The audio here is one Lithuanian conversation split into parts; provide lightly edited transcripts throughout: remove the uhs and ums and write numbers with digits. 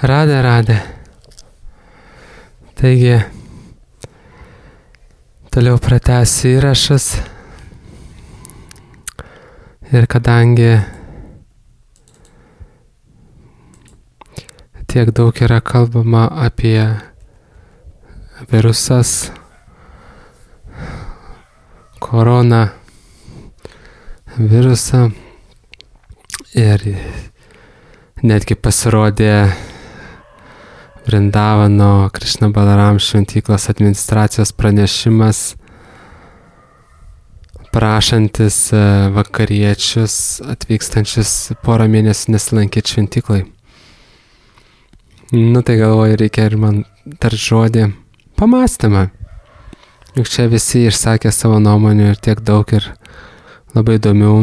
Radė. Taigi, toliau pratęsiu įrašas. Ir kadangi tiek daug yra kalbama apie virusas, korona virusą ir netgi pasirodė Vrindavano Krišna Balaram šventyklos administracijos pranešimas prašantis vakariečius atvykstančius porą mėnesių nesilankyti šventyklai. Tai galvoju, reikia ir man tar žodį pamąstymą. Juk čia visi išsakė savo nuomonių ir tiek daug ir labai įdomių.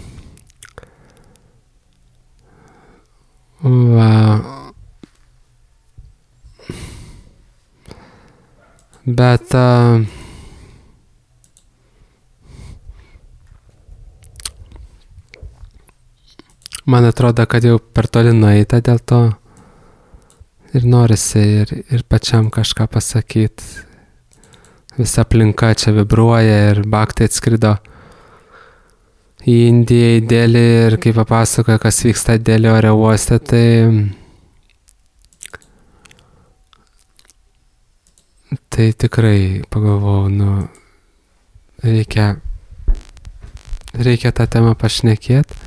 Bet man atrodo, kad jau per toli nueita dėl to ir norisi ir pačiam kažką pasakyti. Visa aplinka čia vibruoja ir Bhakti atskrido į Indiją, į Delį ir kai papasakoja, kas vyksta Delio oro uoste, tai tikrai pagalvojau, reikia tą temą pašnekėti,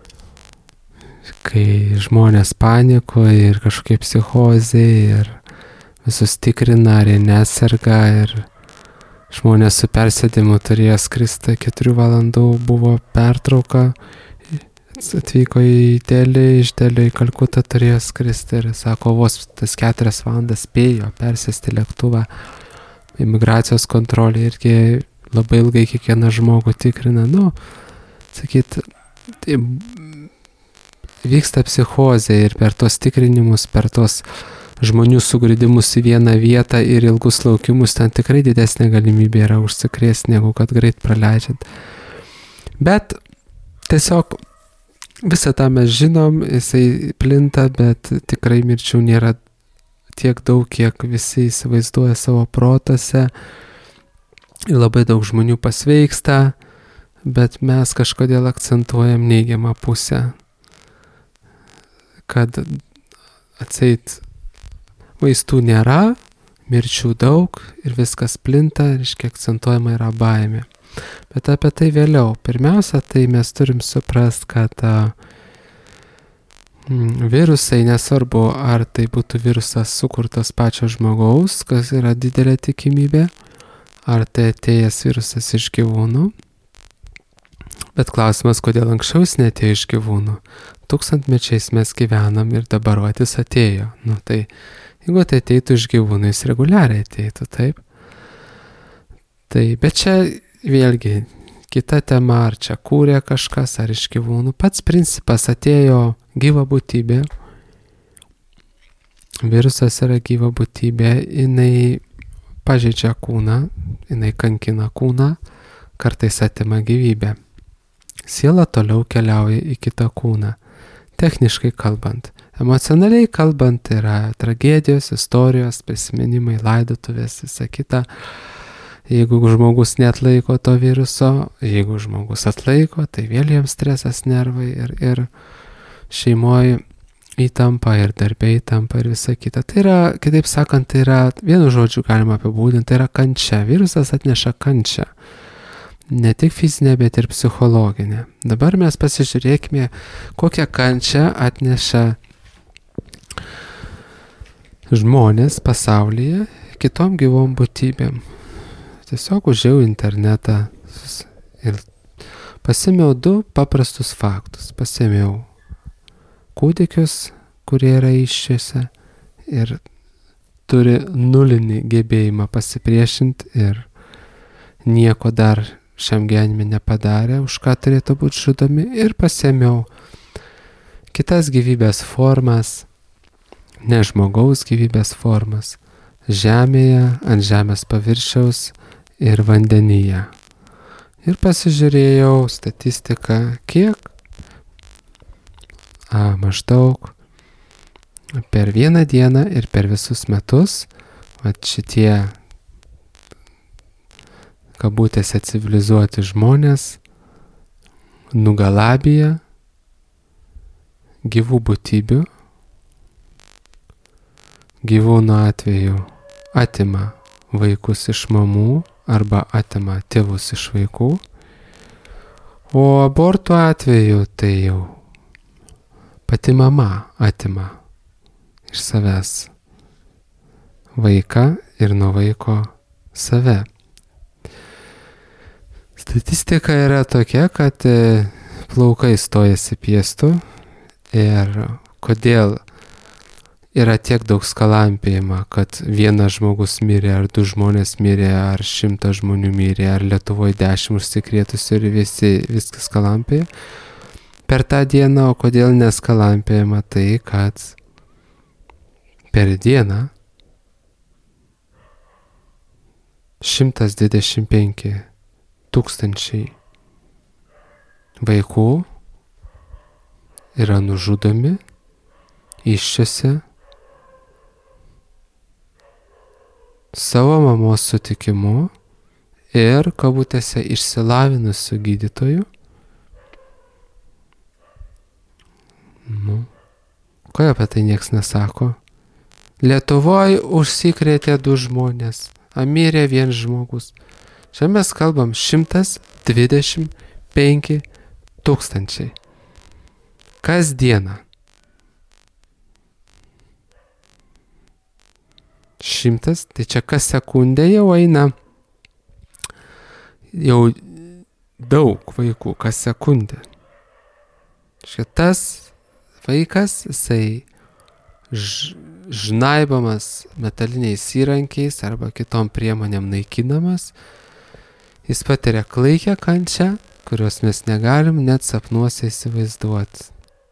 kai žmonės panikoja ir kažkokie psichozai ir visus tikrina, ar jie neserga ir žmonės su persėdimu turėjo skristi 4 valandų, buvo pertrauka, atvyko į Delį, iš Delio į Kalkutą turėjo skristi ir sako, vos tas 4 valandas spėjo persėsti lėktuvą, imigracijos kontrolė irgi labai ilgai kiekvieną žmogų tikrina, sakyt, tai vyksta psichozė ir per tos tikrinimus, per tos žmonių sugrįdimus į vieną vietą ir ilgus laukimus, ten tikrai didesnė galimybė yra užsikrėsti, negu kad greit praleidžiant. Bet tiesiog visą tą mes žinom, jisai plinta, bet tikrai mirčių nėra tiek daug, kiek visi įsivaizduoja savo protose. Labai daug žmonių pasveiksta, bet mes kažkodėl akcentuojam neigiamą pusę, kad atseit vaistų nėra, mirčių daug ir viskas plinta, reiškia akcentuojama yra baimė. Bet apie tai vėliau. Pirmiausia, tai mes turim suprast, kad virusai, nesvarbu, ar tai būtų virusas sukurtas pačio žmogaus, kas yra didelė tikimybė, ar tai atėjęs virusas iš gyvūnų. Bet klausimas, kodėl anksčiau jis neatėjo iš gyvūnų. 1000-mečiais mes gyvenam ir dabar jis atėjo. Tai jeigu tai ateitų iš gyvūnų, jis reguliariai ateitų, taip? Bet čia vėlgi kita tema, ar čia kūrė kažkas, ar iš gyvūnų. Pats principas atėjo gyva būtybė. Virusas yra gyva būtybė, jinai pažeidžia kūną, jinai kankina kūną, kartais atima gyvybę. Siela toliau keliauja į kitą kūną. Techniškai kalbant, emocionaliai kalbant yra tragedijos, istorijos, prisiminimai, laidotuvės, visa kita. Jeigu žmogus neatlaiko to viruso, jeigu žmogus atlaiko, tai vėl jiems stresas, nervai ir šeimoje įtampa ir darbė įtampa ir visa kita. Tai yra, kitaip sakant, tai yra, vienu žodžiu galima apibūdinti, tai yra kančia. Virusas atneša kančią. Ne tik fizinė, bet ir psichologinė. Dabar mes pasižiūrėkime, kokią kančią atneša žmonės pasaulyje kitom gyvom būtybėm. Tiesiog užėjau internetą ir pasėmiau 2 paprastus faktus. Pasėmiau kūdikius, kurie yra įsčiose ir turi nulinį gebėjimą pasipriešinti ir nieko dar šiam gyvenime nepadarė, už ką turėtų būti žudomi, ir pasėmiau kitas gyvybės formas, ne žmogaus gyvybės formas, žemėje, ant žemės paviršiaus ir vandenyje. Ir pasižiūrėjau statistiką, kiek maždaug per vieną dieną ir per visus metus, šitie kabutėse civilizuoti žmonės nugalabija gyvų būtybių, gyvūnų atveju atima vaikus iš mamų arba atima tėvus iš vaikų, o abortų atveju tai jau pati mama atima iš savęs vaiką ir nuo vaiko save. Statistika yra tokia, kad plaukai stojasi piestų ir kodėl yra tiek daug skalampėjama, kad vienas žmogus mirė, ar 2 žmonės mirė, ar 100 žmonių mirė, ar Lietuvoje 10 užsikrėtusių ir viskas skalampėja per tą dieną, o kodėl neskalampėjama tai, kad per dieną 125 tūkstančiai vaikų yra nužudomi įsčiose savo mamos sutikimu ir kabutėse išsilavinusių gydytojų. Ko apie tai nieks nesako? Lietuvoje užsikrėtė 2 žmonės, mirė 1 žmogus. Čia mes kalbam 125 tūkstančiai. Kasdieną. 100, tai čia kas sekundę jau eina jau daug vaikų, kas sekundę. Šitas vaikas, jisai žnaibamas metaliniais įrankiais arba kitom priemonėm naikinamas, jis patiria klaikią kančią, kurios mes negalim net sapnuose įsivaizduoti.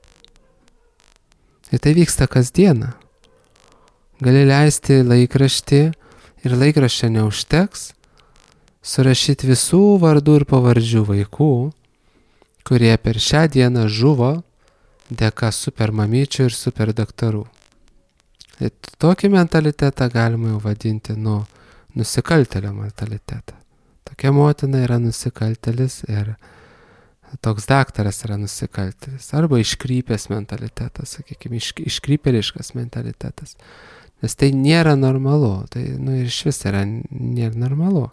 Ir tai vyksta kasdieną. Gali leisti laikraštį ir laikraščio neužteks surašyti visų vardų ir pavardžių vaikų, kurie per šią dieną žuvo dėka supermamyčių ir superdaktarų. Ir tokį mentalitetą galima jau vadinti nusikaltėlio mentalitetą. Tokia motina yra nusikaltėlis ir toks daktaras yra nusikaltėlis. Arba iškrypęs mentalitetas, sakykime, iškrypėliškas mentalitetas. Nes tai nėra normalu, tai iš vis nėra normalu.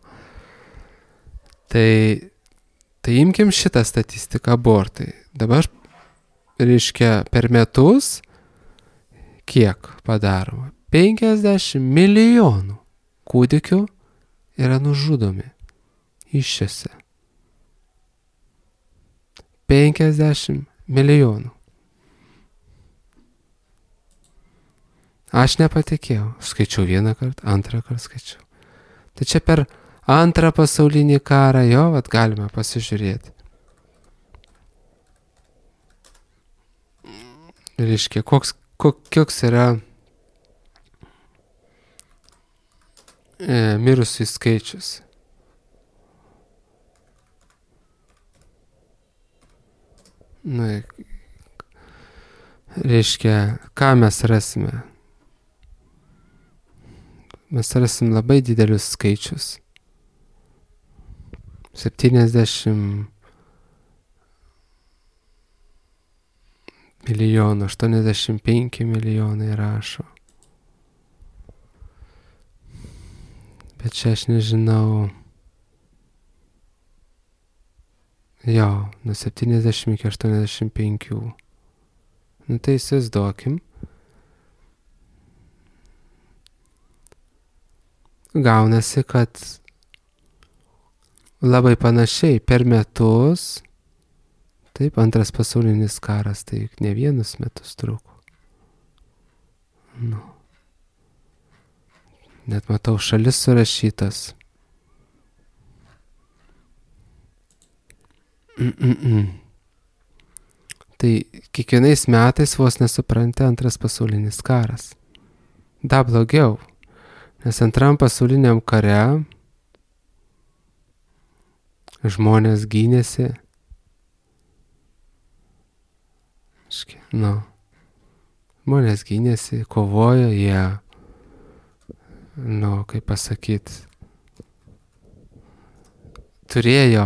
Tai imkim šitą statistiką abortai. Dabar, reiškia, per metus kiek padaroma? 50 milijonų kūdikių yra nužudomi įsčiose. 50 milijonų. Aš nepatikėjau. Skaičiau 1 kartą, 2 kartą skaičiau. Tai čia per 2 pasaulinį karą galime pasižiūrėti. Reiškia, koks yra mirusių skaičius. Reiškia, ką mes rasime? Mes rasim labai didelius skaičius. 70 milijonų, 85 milijonai rašo. Bet čia aš nežinau. Nuo 70 iki 85. Tai įsivaizduokim. Gaunasi, kad labai panašiai per metus, taip, 2 pasaulinis karas, tai ne 1 metus truko. Net matau šalis surašytas. Tai kiekvienais metais vos nesupranti 2 pasaulinis karas. Da blogiau. Nes 2 pasauliniam kare žmonės gynėsi. Žmonės gynėsi, kovojo, jie, kaip pasakyti, turėjo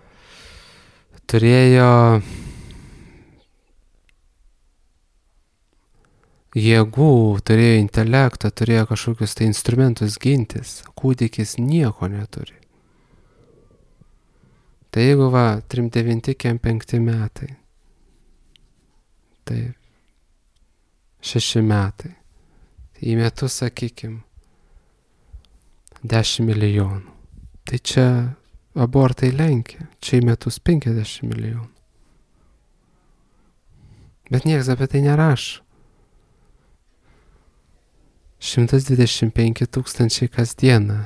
jėgų, turėjo intelektą, turėjo kažkokius tai instrumentus gintis. Kūdikis nieko neturi. Tai jeigu 39-5 metai, tai 6 metai, tai į metus, sakykim, 10 milijonų. Tai čia abortai lenkia, čia į metus 50 milijonų. Bet niekas apie tai nerašo. 125 000 kasdieną.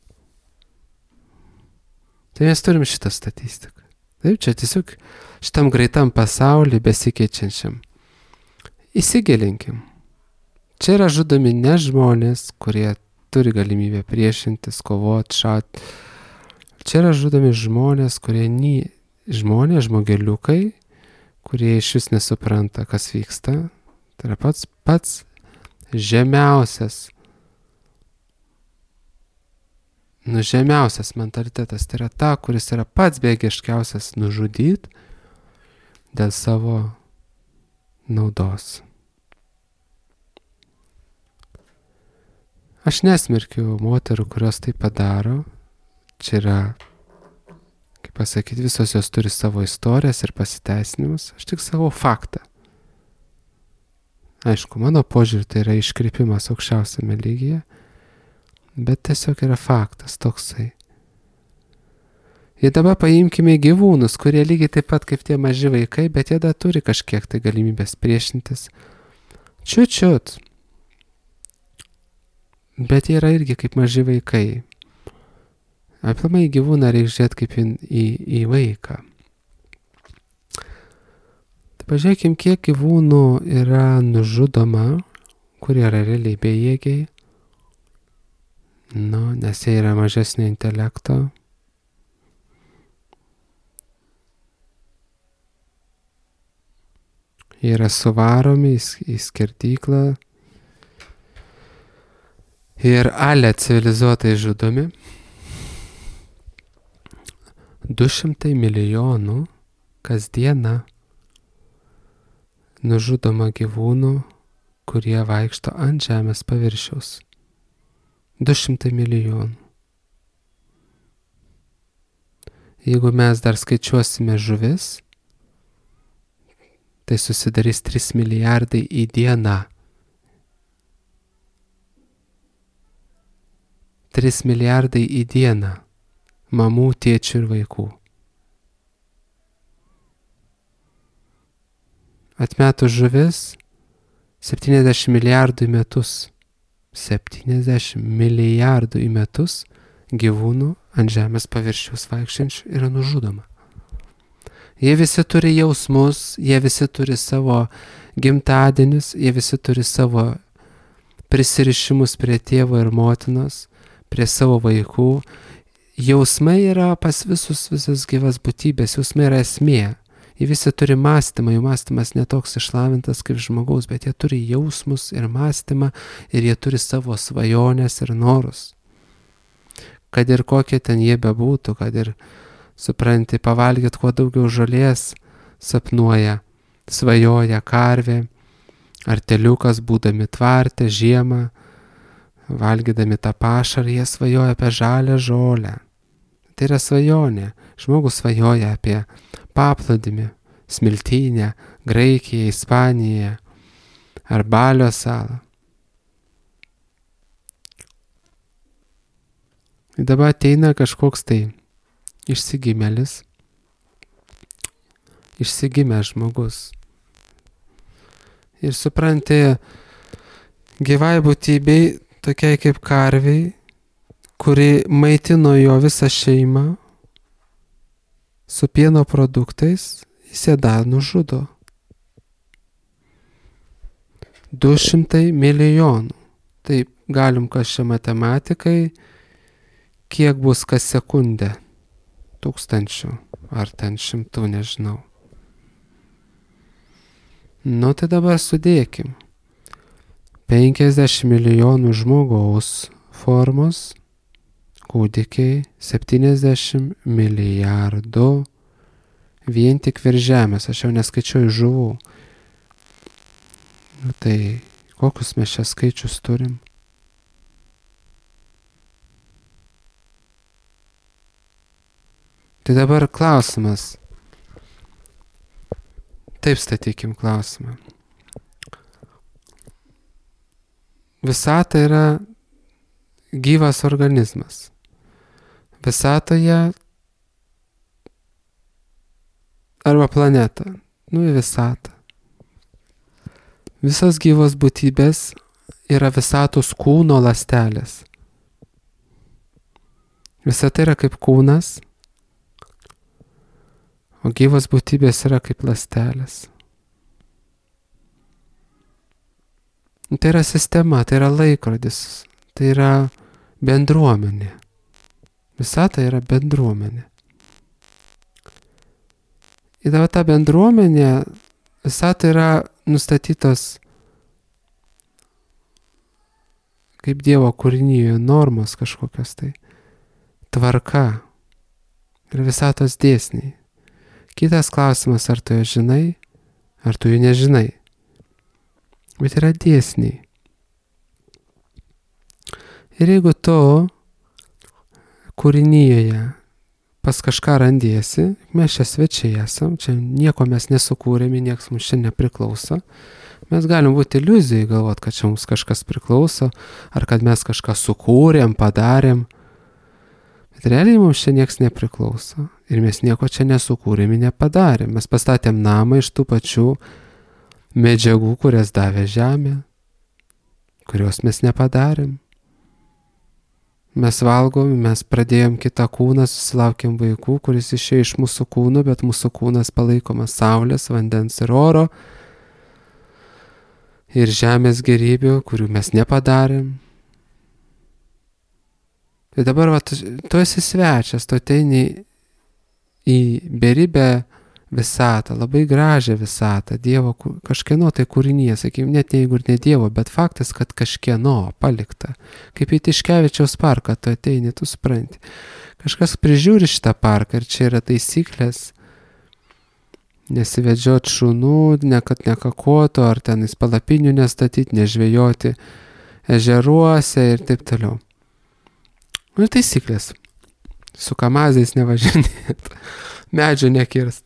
Tai mes turim šitą statistiką. Taip, čia tiesiog šitam greitam pasauliu besikeičiančiam. Įsigilinkim. Čia yra žudomi ne žmonės, kurie turi galimybę priešintis, kovoti, šaut. Čia yra žudomi žmonės, žmogeliukai, kurie iš vis nesupranta, kas vyksta. Tai yra pats žemiausias mentalitetas. Tai yra ta, kuris yra pats bejėgiškiausias nužudyti dėl savo naudos. Aš nesmerkiu moterų, kurios tai padaro. Čia yra, kaip pasakyti, visos jos turi savo istorijas ir pasiteisinimus. Aš tik savo faktą. Aišku, mano požiūrį tai yra iškrypimas aukščiausiame lygyje, bet tiesiog yra faktas toksai. Ir dabar paimkime gyvūnus, kurie lygiai taip pat kaip tie maži vaikai, bet jie dar turi kažkiek tai galimybės priešintis. Čiut. Bet jie yra irgi kaip maži vaikai. Aplamai gyvūną reikia žiūrėti kaip į vaiką. Tai pažiūrėkim, kiek gyvūnų yra nužudoma, kurie yra realiai bejėgiai. Nes jie yra mažesnio intelekto. Jie yra suvaromi į skerdyklą. Ir civilizuotai žudomi. 200 milijonų kasdieną nužudoma gyvūnų, kurie vaikšto ant žemės paviršiaus. 200 milijonų. Jeigu mes dar skaičiuosime žuvis, tai susidarys 3 milijardai į dieną. 3 milijardai į dieną. Mamų, tėčių ir vaikų. Atmetus žuvis 70 milijardų į metus. 70 milijardų į metus gyvūnų ant žemės paviršiaus vaikščiančių yra nužudoma. Jie visi turi jausmus, jie visi turi savo gimtadienius, jie visi turi savo prisirišimus prie tėvo ir motinos, prie savo vaikų. Jausmai yra pas visas gyvas būtybės, jausmai yra esmė. Jie visi turi mąstymą, jų mąstymas netoks išlavintas kaip žmogaus, bet jie turi jausmus ir mąstymą ir jie turi savo svajonės ir norus. Kad ir kokie ten jie bebūtų, kad ir, supranti, pavalgyt kuo daugiau žolės sapnuoja, svajoja karvė, ar teliukas būdami tvarte žiemą, valgydami tą pašarą, jie svajoja apie žalią žolę. Tai yra svajonė. Žmogus svajoja apie paplūdimį, Smiltynę, Graikiją, Ispaniją ar Balio salą. Ir dabar ateina kažkoks tai išsigimėlis, išsigimęs žmogus. Ir supranti, gyvai būtybei, tokiai kaip karviai, kuri maitino jo visą šeimą su pieno produktais, jis ją dar nužudo. 200 milijonų. Taip, galim kas čia matematikai, kiek bus kas sekundę. 1000 ar ten 100, nežinau. Tai dabar sudėkim. 50 milijonų žmogaus formos, kūdikiai 70 milijardų vien tik virš žemės, aš jau neskaičiuoju žuvų. Tai kokius mes čia skaičius turim? Tai dabar klausimas. Taip statykim klausimą. Visata yra gyvas organizmas. Visatoje arba planeta, į visatą. Visos gyvos būtybės yra visatos kūno ląstelės. Visata yra kaip kūnas, o gyvos būtybės yra kaip ląstelės. Tai yra sistema, tai yra laikrodis, tai yra bendruomenė. Visata yra bendruomenė. Ir dabar ta bendruomenė, visata yra nustatytos kaip Dievo kūrinyje normos kažkokios tai, tvarka ir visatos dėsniai. Kitas klausimas, ar tu jo žinai, ar tu jų nežinai. Bet yra dėsniai. Ir jeigu tu kūrinyje pas kažką randiesi, mes čia svečiai esam, čia nieko mes nesukūrėme, nieks mums čia nepriklauso. Mes galim būti iliuzijai galvot, kad čia mums kažkas priklauso, ar kad mes kažką sukūrėm, padarėm. Bet realiai mums čia nieks nepriklauso. Ir mes nieko čia nesukūrėm, nepadarėm. Mes pastatėm namą iš tų pačių medžiagų, kurias davė žemė, kurios mes nepadarėm. Mes valgom, mes pradėjom kitą kūną, susilaukėm vaikų, kuris išėjo iš mūsų kūnų, bet mūsų kūnas palaikomas saulės, vandens ir oro ir žemės gėrybių, kurių mes nepadarėm. Tai dabar tu esi svečias, tu ateini į beribę visatą, labai gražią visatą, Dievo kažkieno tai kūrinyje, sakykime, net jeigu ir ne Dievo, bet faktas, kad kažkieno palikta. Kaip į Tiškevičiaus parką, tu ateini, tu supranti. Kažkas prižiūri šitą parką ir čia yra taisyklės. Nesivedžiot šunų, kad nekakotų, ar tenais palapinių nestatyti, nežvejoti ežeruose ir taip toliau. Ir taisyklės. Su kamazais nevažinėt, medžio nekirst.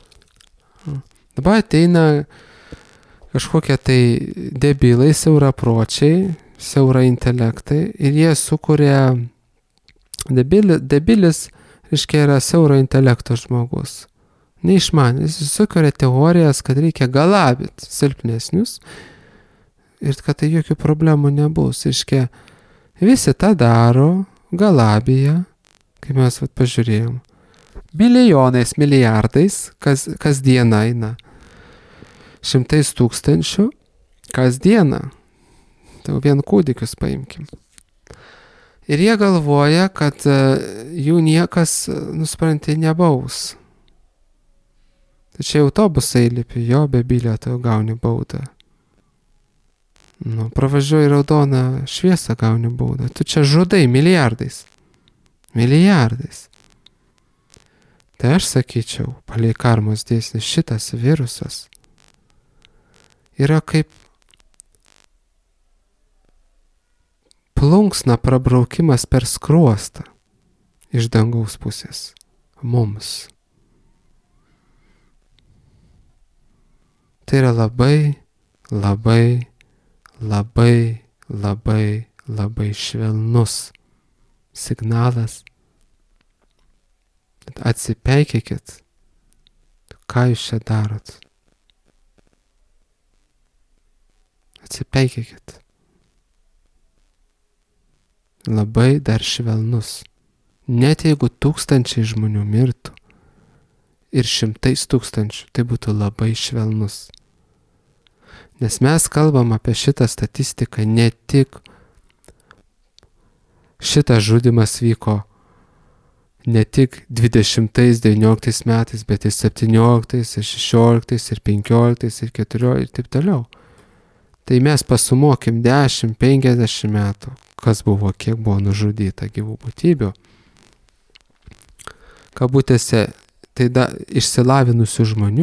Dabar ateina kažkokie tai debilai, siaurapročiai, siaura intelektai ir jie sukuria, debilis, reiškia, yra siauro intelekto žmogus. Neišmanęs, jis sukuria teorijas, kad reikia galabyti silpnesnius ir kad tai jokių problemų nebus. Reiškia, visi tą daro, galabija, kaip mes pažiūrėjom. Milijonais, milijardais, kas dieną eina. 100 000 kas dieną. Tai vien kūdikius paimkim. Ir jie galvoja, kad jų niekas, nusipranti, nebaus. Tai čia autobusai lipi, jo be bilieto gauni baudą. Pravažiuoji raudoną šviesą, gauni baudą. Tu čia žudai milijardais. Milijardais. Tai aš sakyčiau, palei karmos dėsnį, šitas virusas yra kaip plunksna prabraukimas per skruostą iš dangaus pusės mums. Tai yra labai, labai, labai, labai, labai švelnus signalas. Atsipeikėkit, ką jūs čia darot. Atsipeikėkit. Labai dar švelnus. Net jeigu 1000 žmonių mirtų ir 100 000, tai būtų labai švelnus. Nes mes kalbam apie šitą statistiką, ne tik šitas žudymas vyko ne tik 20-19 metais, bet ir 17, ir 16, ir 15, ir 14 ir taip toliau. Tai mes pasumuokim 10-50 metų, kas buvo, kiek buvo nužudyta gyvų būtybių. Kabutėse, tai išsilavinusių žmonių.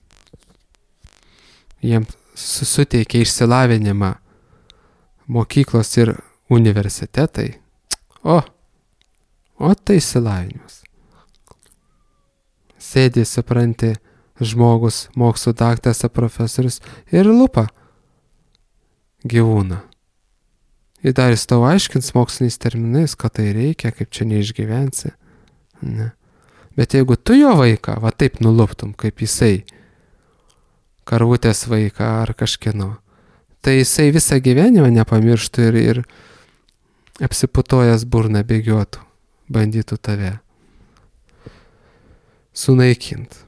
Jiems suteikia išsilavinimą mokyklos ir universitetai. O tai išsilavinimas. Sėdi, supranti, žmogus, mokslo daktaras, profesorius ir lupa gyvūną. Ir dar jis tau aiškins moksliniais terminais, kad tai reikia, kaip čia neišgyvensi. Ne. Bet jeigu tu jo vaiką, va taip nuluptum, kaip jisai, karvutės vaiką ar kažkieno, tai jisai visą gyvenimą nepamirštų ir apsiputojęs burną bėgiotų, bandytų tave sunaikint.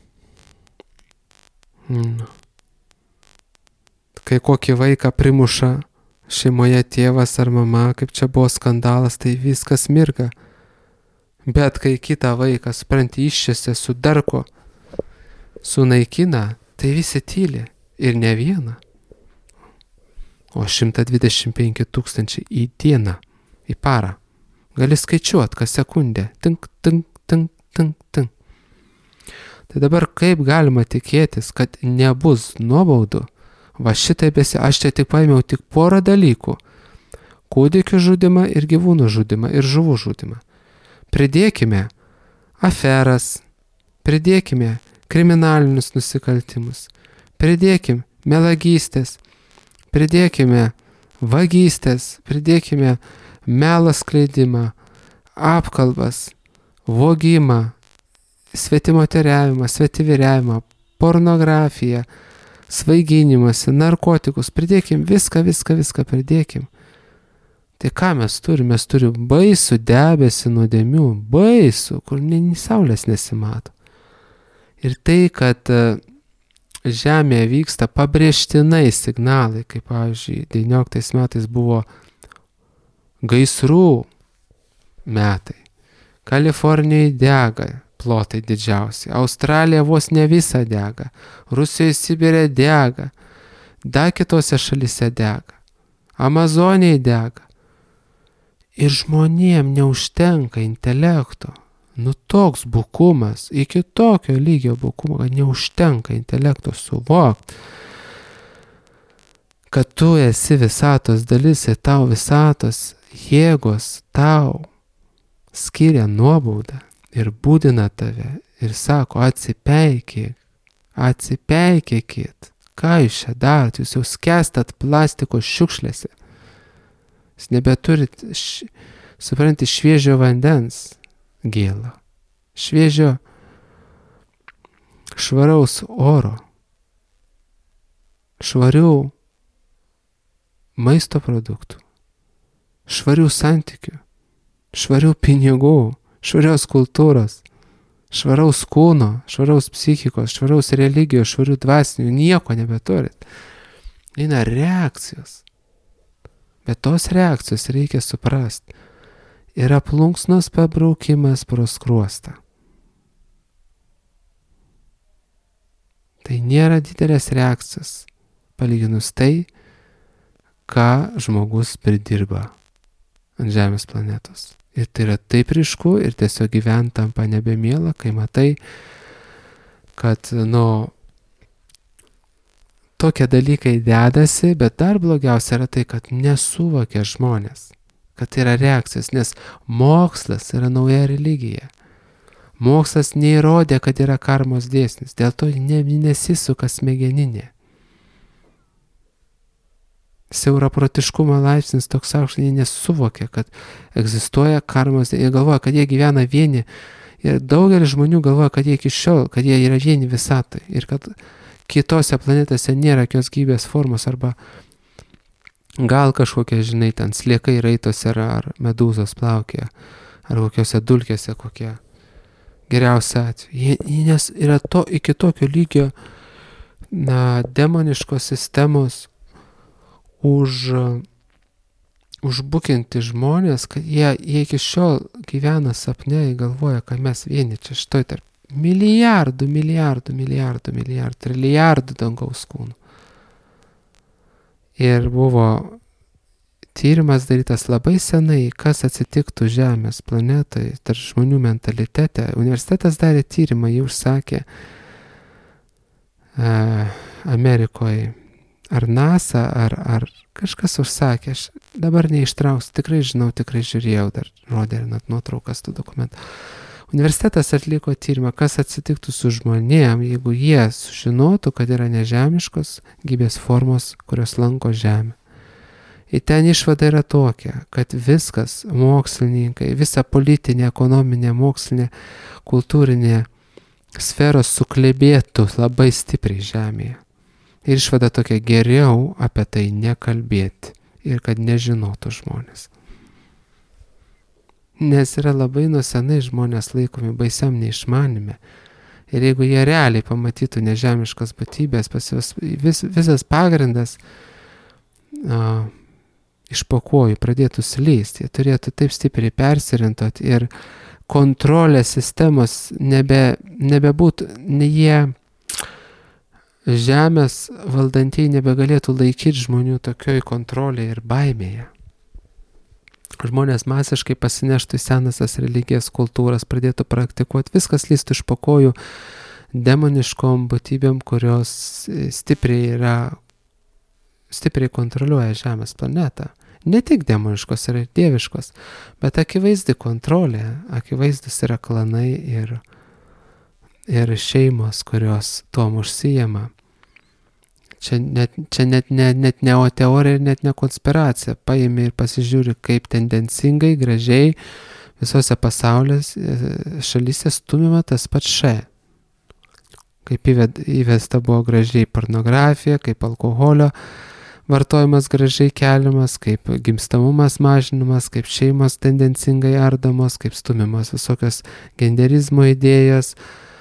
Kai kokį vaiką primuša šeimoje tėvas ar mama, kaip čia buvo skandalas, tai viskas mirga. Bet kai kitą vaiką, supranti, iščiose su darko sunaikina, tai visi tyli ir ne vieną. O 125 000 į dieną, į parą. Gali skaičiuoti kas sekundę. Tink, tink, tink, tink, tink. Tai dabar kaip galima tikėtis, kad nebus nuobaudų? Va šitai aš čia tik paėmiau tik porą dalykų. Kūdikių žudimą ir gyvūnų žudimą ir žuvų žudimą. Pridėkime aferas, pridėkime kriminalinius nusikaltimus, pridėkime melagystės, pridėkime vagystės, pridėkime melo skleidimą, apkalbas, vogimą, svetimoteriavimą, svetiviriavimą, pornografiją, svaiginimąsi, narkotikus, pridėkim viską pridėkim. Tai ką mes turim? Mes turim baisų debesį nuodėmių, baisų, kur nei saulės nesimato. Ir tai, kad Žemėje vyksta pabrėžtinai signalai, kaip pavyzdžiui, 19 metais buvo gaisrų metai. Kalifornijai dega plotai didžiausi, Australija vos ne visą dega, Rusijoje Sibire dega, dar kitose šalyse dega, Amazonijai dega. Ir žmonėm neužtenka intelekto. Toks bukumas, iki tokio lygio bukumo, kad neužtenka intelekto suvokti, kad tu esi visatos dalis ir tau visatos jėgos tau skiria nuobaudą ir būdina tave ir sako atsipeikėkit, ką jūs čia darot, jūs jau skęstat plastiko šiukšlėse, jūs nebeturit, supranti, šviežio vandens gėlo, šviežio švaraus oro, švarių maisto produktų, švarių santykių, švarių pinigų, švarios kultūros, švaraus kūno, švaraus psichikos, švaraus religijos, švarių dvasinių, nieko nebeturit. Eina reakcijos. Bet tos reakcijos reikia suprasti. Yra plunksnos pabraukimas pro skruostą. Tai nėra didelės reakcijos, palyginus tai, ką žmogus pridirba ant Žemės planetos. Ir tai yra taip ryšku ir tiesiog gyventi tampa nebemiela, kai matai, kad, tokie dalykai dedasi, bet dar blogiausia yra tai, kad nesuvokia žmonės, kad tai yra reakcijos, nes mokslas yra nauja religija. Mokslas neįrodė, kad yra karmos dėsnis, dėl to nesisuka smegeninė. Siauraprotiškumo laipsnis toks aukštas, jie nesuvokia, kad egzistuoja karmos, jie galvoja, kad jie gyvena vieni, ir daugelis žmonių galvoja, kad jie iki šiol, kad jie yra vieni visatai, ir kad kitose planetose nėra jokios gyvybės formos, arba gal kažkokie, ten sliekai raitose ar medūzos plaukė, ar kokiose dulkėse kokie geriausia atveju. Nes yra iki tokio lygio demoniškos sistemos užbukinti žmonės, kad jie iki šiol gyvena sapne, jie galvoja, kad mes vieni čia šitoj tarp milijardų, trilijardų dangaus kūnų. Ir buvo tyrimas darytas labai senai, kas atsitiktų Žemės planetoje, tarp žmonių mentalitete. Universitetas darė tyrimą, jį užsakė Amerikoje. Ar NASA, ar kažkas užsakė. Aš dabar neištrauksiu, tikrai žinau, tikrai žiūrėjau, dar rodė net nuotraukas tų dokumentų. Universitetas atliko tyrimą, kas atsitiktų su žmonėm, jeigu jie sužinotų, kad yra nežemiškos gyvybės formos, kurios lanko Žemę. Ir ten išvada yra tokia, kad viskas, mokslininkai, visa politinė, ekonominė, mokslinė, kultūrinė sferos suklebėtų labai stipriai Žemėje. Ir išvada tokia, geriau apie tai nekalbėti ir kad nežinotų žmonės. Nes yra labai nuo senai žmonės laikomi baisiam neišmanime. Ir jeigu jie realiai pamatytų nežemiškas būtybės, pas juos visas pagrindas iš po kojų pradėtų slysti, jie turėtų taip stipriai persiorientuoti ir kontrolės sistemos nebebūtų, jie Žemės valdantieji nebegalėtų laikyti žmonių tokioj kontrolėje ir baimėje. Žmonės masiškai pasineštų į senasias religijas, kultūras, pradėtų praktikuoti, viskas lystų iš po kojų demoniškom būtybėm, kurios stipriai kontroliuoja Žemės planetą. Ne tik demoniškos yra dieviškos, bet akivaizdi kontrolė, akivaizdus yra klanai ir šeimos, kurios tuom užsijama. Čia net ne teorija ir net ne konspiracija. Paimi ir pasižiūri, kaip tendencingai, gražiai visose pasaulės šalyse stumima tas pats š. Kaip įvesta buvo gražiai pornografija, kaip alkoholio vartojimas gražiai keliamas, kaip gimstamumas mažinimas, kaip šeimos tendencingai ardamos, kaip stumimas visokios genderizmo idėjos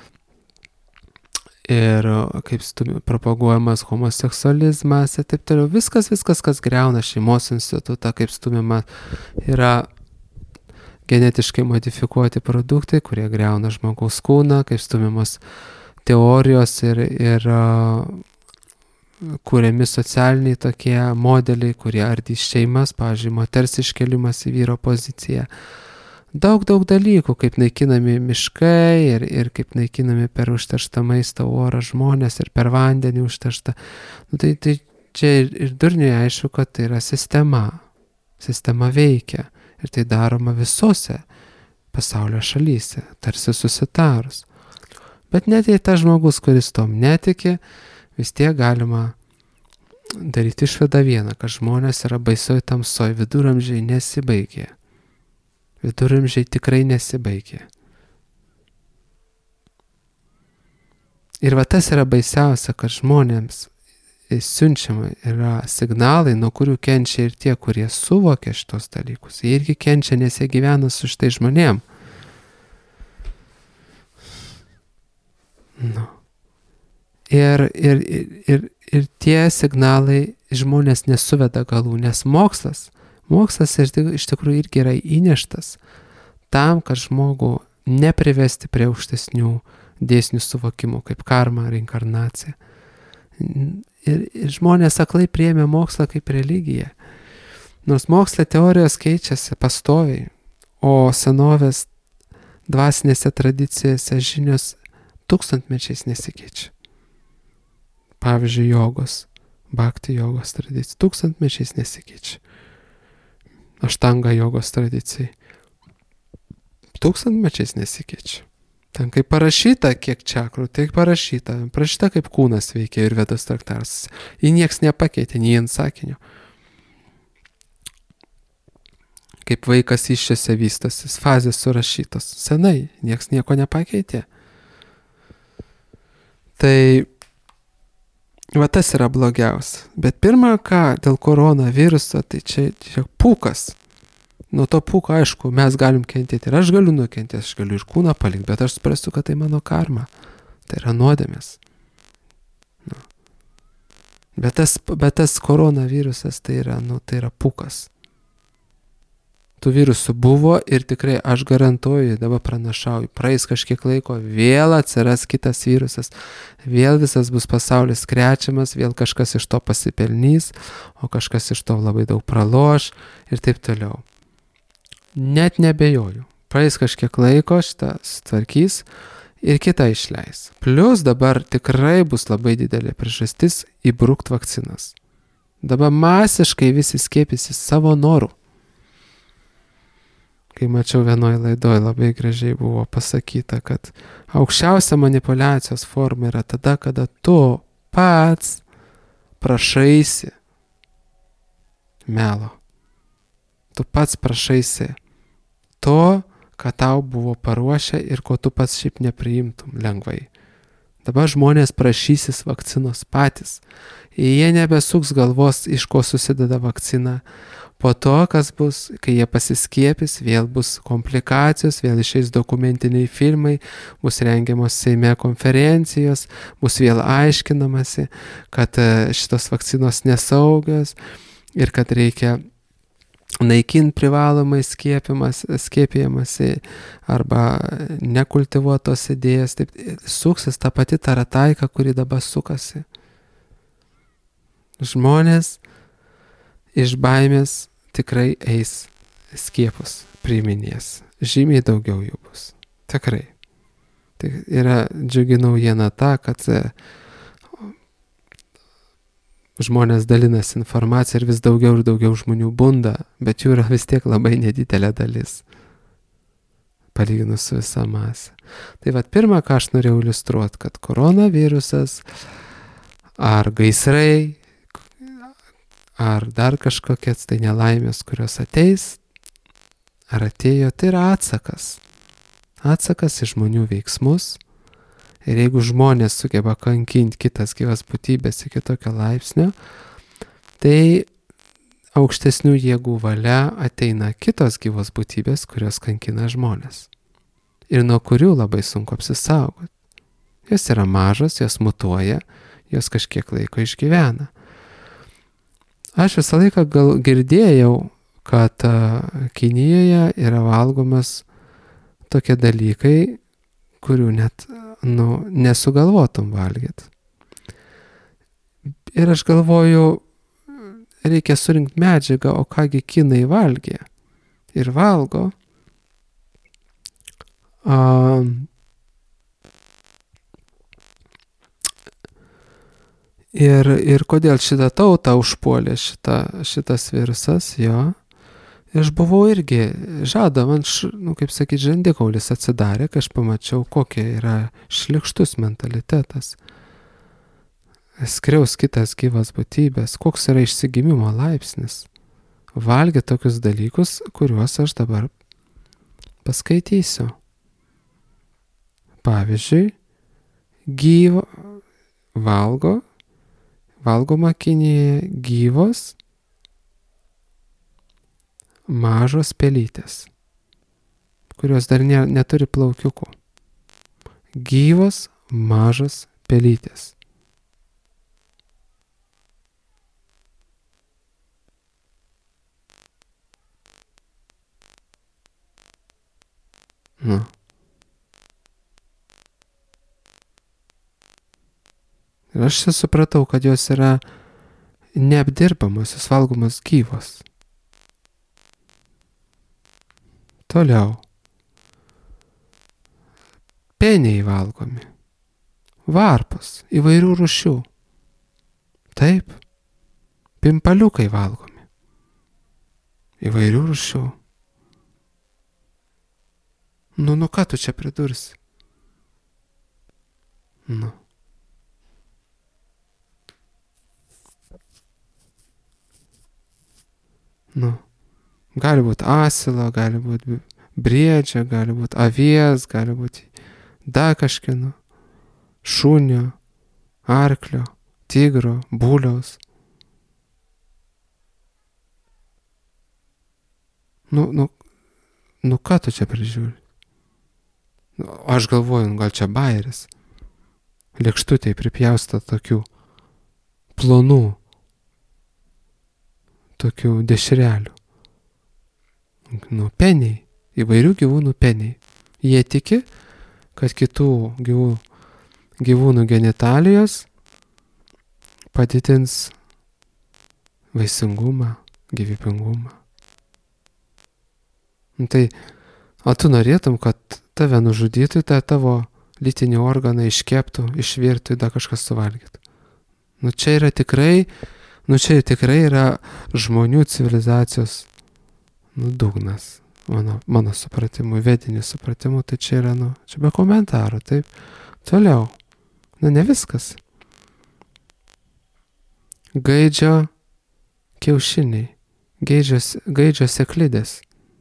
ir kaip propaguojamas homoseksualizmas ir taip toliau. Viskas, kas griauna šeimos institutą, kaip stumima yra genetiškai modifikuoti produktai, kurie griauna žmogaus kūną, kaip stumimas teorijos ir kuriami socialiniai tokie modeliai, kurie ardys šeimas, pavyzdžiui, moters iškelimas į vyro poziciją. Daug dalykų, kaip naikinami miškai ir kaip naikinami per užterštą maistą orą žmonės ir per vandenį užterštą. Tai čia ir durniui aišku, kad tai yra sistema. Sistema veikia ir tai daroma visose pasaulio šalyse, tarsi susitarus. Bet net jei tas žmogus, kuris tom netiki, vis tiek galima daryti išvadą vieną, kad žmonės yra baisioj tamsoj, viduramžiai nesibaigė. Viduramžiai tikrai nesibaigė. Ir va tas yra baisiausia, kad žmonėms siunčiama yra signalai, nuo kurių kenčia ir tie, kurie suvokia šitos dalykus. Jie irgi kenčia, nes jie gyvena su šitai žmonėm. Nu. Ir tie signalai žmonės nesuveda galų, nes mokslas iš tikrųjų irgi yra įneštas tam, kad žmogų neprivesti prie aukštesnių dėsnių suvokimų, kaip karma, reinkarnacija. Ir žmonės aklai priėmė mokslą kaip religiją. Nors mokslo teorijos keičiasi pastoviai, o senovės dvasinėse tradicijose žinios tūkstantmečiais nesikeičia. Pavyzdžiui, jogos, bhakti jogos tradicija tūkstantmečiais nesikeičia. Aštanga jogos tradicijai tūkstantmečiais nesikeičia. Ten kaip parašyta, kiek čakrų, tai parašyta kaip kūnas veikia ir Vedos traktatas. Jį nieks nepakeitė, nei ant sakinio. Kaip vaikas iššiose vystosi, fazės surašytos. Senai, nieks nieko nepakeitė. Tai va tas yra blogiausia. Bet pirmą ką dėl koronaviruso, tai čia pūkas. Nuo to pūko, aišku, mes galim kentėti. Ir aš galiu nukentėti, aš galiu ir kūną palikti, bet aš suprastu, kad tai mano karma. Tai yra nuodėmės. Nu. Bet tas koronavirusas tai yra pūkas. tų virusų buvo ir tikrai aš garantuoju, dabar pranašauju, praeis kažkiek laiko, vėl atsiras kitas virusas, vėl visas bus pasaulis krečiamas, vėl kažkas iš to pasipelnys, o kažkas iš to labai daug praloš ir taip toliau. Net nebejoju, praeis kažkiek laiko, šitą sutvarkys ir kitą išleis. Plius dabar tikrai bus labai didelė priežastis įbrukt vakcinas. Dabar masiškai visi skiepysi savo norų. Kai mačiau vienoje laidoje labai gražiai buvo pasakyta, kad aukščiausia manipulacijos forma yra tada, kada tu pats prašaisi melo. Tu pats prašaisi to, ką tau buvo paruošę ir ko tu pats šiaip nepriimtum lengvai. Dabar žmonės prašysis vakcinos patys. Jie nebesuks galvos, iš ko susideda vakcina. Po to, kas bus, kai jie pasiskiepys, vėl bus komplikacijos, vėl išeis dokumentiniai filmai, bus rengiamos Seime konferencijos, bus vėl aiškinamasi, kad šitos vakcinos nesaugios ir kad reikia naikinti privalomai skiepijamasi arba nekultivuotos idėjas. Taip, suksis ta pati tarataika, kuri dabar sukasi. Žmonės iš baimės tikrai eis skiepus priiminės. Žymiai daugiau jų bus. Tikrai. Tai yra džiugi naujiena ta, kad žmonės dalinasi informaciją ir vis daugiau ir daugiau žmonių bunda, bet jų yra vis tiek labai nedidelė dalis, palyginus su visa masė. Tai vat pirmą, ką aš norėjau iliustruoti, kad koronavirusas ar gaisrai, ar dar kažkokias tai nelaimės, kurios ateis, ar atėjo, tai yra atsakas. Atsakas į žmonių veiksmus. Ir jeigu žmonės sugeba kankinti kitas gyvas būtybės iki tokio laipsnio, tai aukštesnių jėgų valia ateina kitos gyvos būtybės, kurios kankina žmonės. Ir nuo kurių labai sunku apsisaugoti. Jos yra mažos, jos mutuoja, jos kažkiek laiko išgyvena. Aš visą laiką girdėjau, kad Kinijoje yra valgomas tokie dalykai, kurių net nesugalvotum valgyti. Ir aš galvoju, reikia surinkti medžiagą, o kągi kinai valgė ir valgo. Ir kodėl šitą tautą užpuolė šitas virusas, jo. Ir aš buvau irgi, man, kaip sakyti, žandikaulis atsidarė, kai aš pamačiau, kokia yra šlykštus mentalitetas. Skriaus kitas gyvas būtybės, koks yra išsigimimo laipsnis. Valgė tokius dalykus, kuriuos aš dabar paskaitysiu. Pavyzdžiui, valgoma Kinijoje gyvos mažos pelytės, kurios dar neturi plaukiukų. Gyvos mažos pelytės. Ir aš supratau, kad jos yra neapdirbamos, jos valgomos gyvos. Toliau. Peniai valgomi. Varpos įvairių rūšių. Taip. Pimpaliukai valgomi. Įvairių rūšių. Nu ką tu čia pridursi? Gali būti asilo, gali būti briedžio, gali būti avies, gali būti dar kažkieno, šunio, arklio, tigro, buliaus. Ką tu čia prižiūri? Aš galvoju, gal čia bajeris. Lėkštutėj pripjausta tokių plonų, tokių dešrelių. Peniai, įvairių gyvūnų peniai. Jie tiki, kad kitų gyvūnų genitalijos padidins vaisingumą, gyvybingumą. Tai, o tu norėtum, kad tave nužudytų, tą tavo lytinį organą iškeptų, išvirtų, dar kažkas suvalgytų. Čia yra tikrai yra žmonių civilizacijos dugnas. Mano supratimu, vedinių supratimu, tai čia yra, čia be komentarų, taip. Toliau. Ne viskas. Gaidžio kiaušiniai, gaidžio seklidės.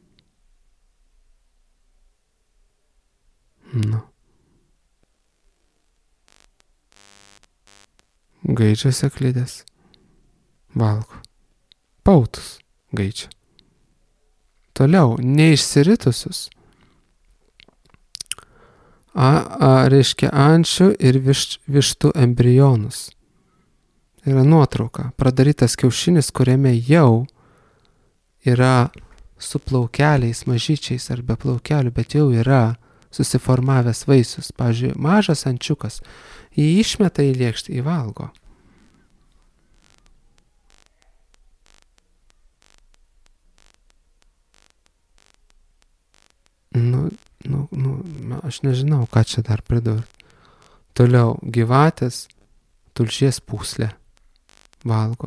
Gaidžio seklidės. Valgo. Pautus gaidžio. Toliau, neišsiritusius. Reiškia ančių ir vištų embrionus. Tai yra nuotrauka. Pradarytas kiaušinis, kuriame jau yra su plaukeliais mažyčiais ar be plaukelių, bet jau yra susiformavęs vaisius. Pavyzdžiui, mažas ančiukas. Jį išmeta į lėkštę, įvalgo. Aš nežinau, ką čia dar pridurti. Toliau, gyvatės tulžies pūslę valgo.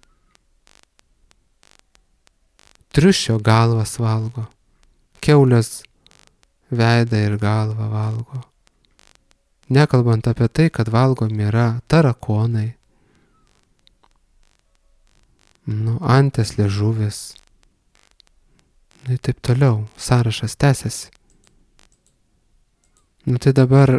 Triušio galvas valgo. Kiaulės veidą ir galvą valgo. Nekalbant apie tai, kad valgomi yra tarakonai, antės liežuvis. Ir taip toliau, sąrašas tęsiasi. Tai dabar,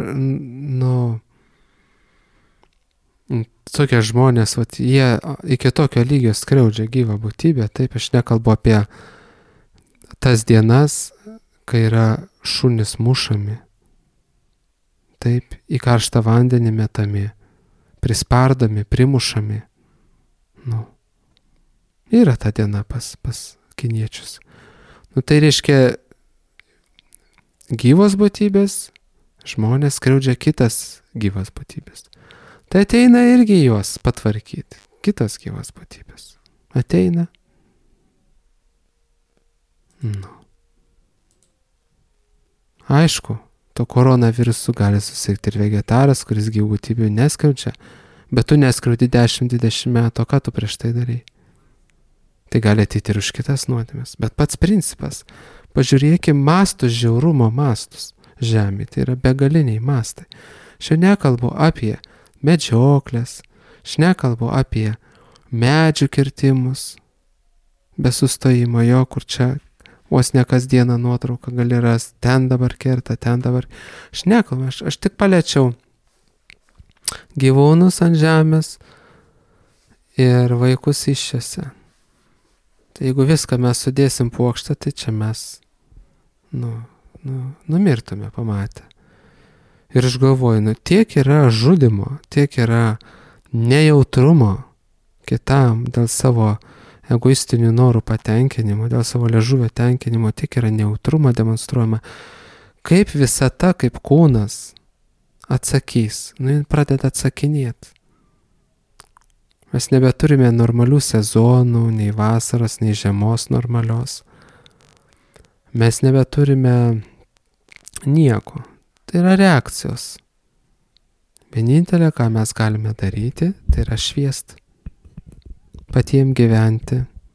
tokie žmonės, jie iki tokio lygio skriaudžia gyvą būtybę. Taip, aš nekalbu apie tas dienas, kai yra šunys mušami. Taip, į karštą vandenį metami, prispardomi, primušami. Yra ta diena pas kiniečius. Tai reiškia, gyvos būtybės, žmonės skriaudžia kitas gyvas būtybės. Tai ateina irgi juos patvarkyti. Kitos gyvos būtybės. Ateina. Aišku, to koronavirusu gali susirgti ir vegetaras, kuris gyvų būtybių neskriaudžia, bet tu neskriaudi 10-20 metų, ką tu prieš tai darai? Tai gali ateiti ir už kitas nuodėmes. Bet pats principas, pažiūrėkime mastus, žiaurumo mastus žemė, tai yra begaliniai mastai. Šiandien nekalbu apie medžioklės, šiandien nekalbu apie medžių kirtimus, be sustojimo jo, kur čia vos ne kasdieną nuotrauką gali rasti, ten dabar kerta, ten dabar. Aš nekalbu, aš tik paliečiau gyvūnus ant žemės ir vaikus iššiose. Tai jeigu viską mes sudėsim puokštę, tai čia mes numirtume pamatę. Ir aš galvoju, tiek yra žudimo, tiek yra nejautrumo kitam dėl savo egoistinių norų patenkinimo, dėl savo liežuvio tenkinimo, tiek yra nejautrumo demonstruojama. Kaip visata, kaip kūnas atsakys, pradeda atsakinėti. Mes nebeturime normalių sezonų, nei vasaros, nei žiemos normalios. Mes nebeturime nieko. Tai yra reakcijos. Vienintelė, ką mes galime daryti, tai yra šviesti. Patiems gyventi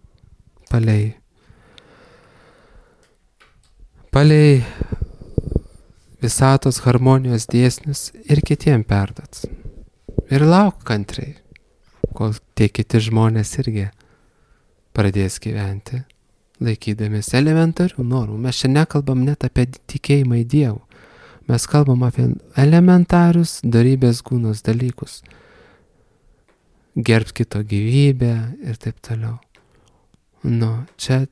palei visatos harmonijos dėsnius ir kitiem perduot. Ir lauk kantriai, kol tie kiti žmonės irgi pradės gyventi, laikydamės elementarių normų. Mes čia nekalbam net apie tikėjimą į Dievą. Mes kalbam apie elementarius dorybės gūnos dalykus. Gerbt kito gyvybę ir taip toliau. Čia.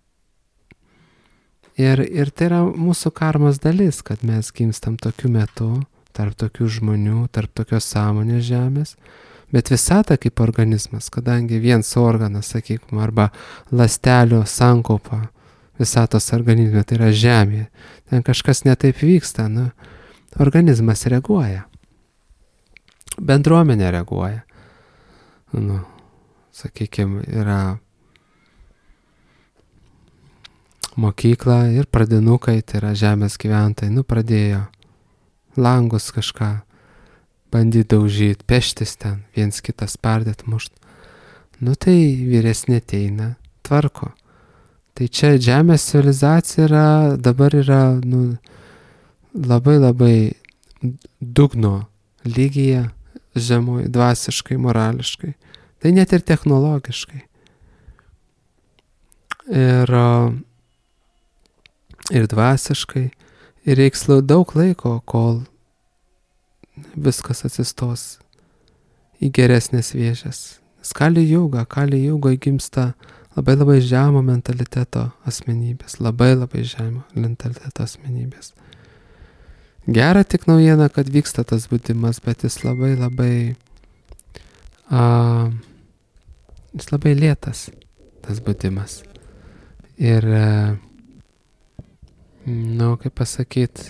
Ir tai yra mūsų karmos dalis, kad mes gimstam tokiu metu, tarp tokių žmonių, tarp tokios sąmonės žemės. Bet visata kaip organizmas, kadangi viens organas, sakykime, arba ląstelių sankaupa visatos organizme, tai yra Žemė. Ten kažkas netaip vyksta, organizmas reaguoja. Bendruomenė reaguoja. Sakykime, yra mokykla ir pradinukai, tai yra Žemės gyventojai, pradėjo langus kažką bandyti daužyti, peštis ten, viens kitas spardėt, mušt. Tai vyresnė ateina, tvarko. Tai čia Žemės civilizacija dabar yra labai labai dugno lygyje, žemoj, dvasiškai, morališkai. Tai net ir technologiškai. Ir dvasiškai. Ir reiks daug laiko, kol viskas atsistos į geresnės vėžes. Kali jauga gimsta labai labai žemo mentaliteto asmenybės. Labai labai žemo mentaliteto asmenybės. Gera tik naujiena, kad vyksta tas budimas, bet jis labai labai lėtas, tas budimas. Ir, kaip pasakyti,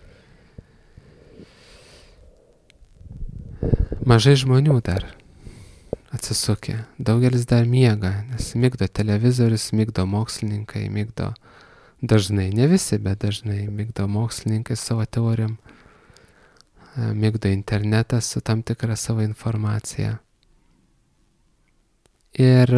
mažai žmonių dar atsisukė. Daugelis dar miega, nes migdo televizorius, migdo mokslininkai, migdo dažnai, ne visi, bet dažnai migdo mokslininkai savo teorijom, migdo internetas su tam tikra savo informacija. Ir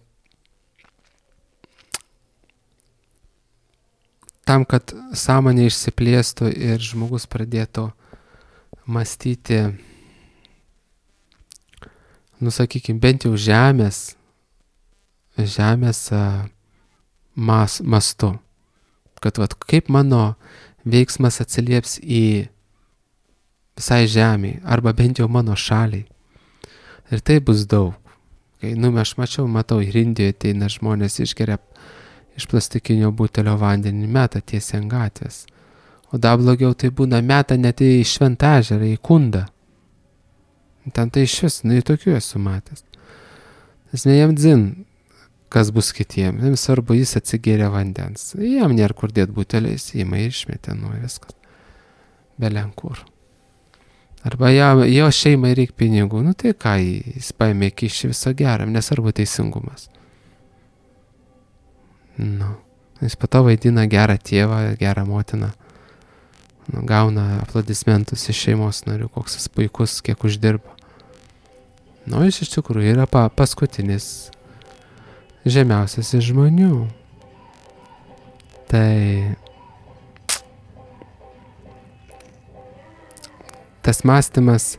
tam, kad sąmonė išsiplėstų ir žmogus pradėtų mąstyti, sakykime, bent jau žemės mastu, kad kaip mano veiksmas atsilieps į visai žemėj, arba bent jau mano šaliai. Ir tai bus daug. Aš matau, ir Indijoje ateina žmonės išgeria iš plastikinio butelio vandenį, meta tiesiai ant gatvės. O dar blogiau tai būna, meta net į Šventą ežerą, į Kundą. Ten tai išvis, tokių esu matęs. Nes ne jam dzin, kas bus kitiem. Jam svarbu, jis atsigėrė vandens. Jam nėra kur dėt buteliais, įma išmetė, viskas. Belenkur. Arba jo šeimai reikia pinigų, tai ką, jis paėmė kišį viso geram, nesvarbu teisingumas. Jis po to vaidina gerą tėvą, gerą motiną. Gauna aplodismentus iš šeimos narių, koks jis puikus, kiek uždirba. Jis iš tikrųjų yra paskutinis žemiausias iš žmonių. Tai tas mąstymas,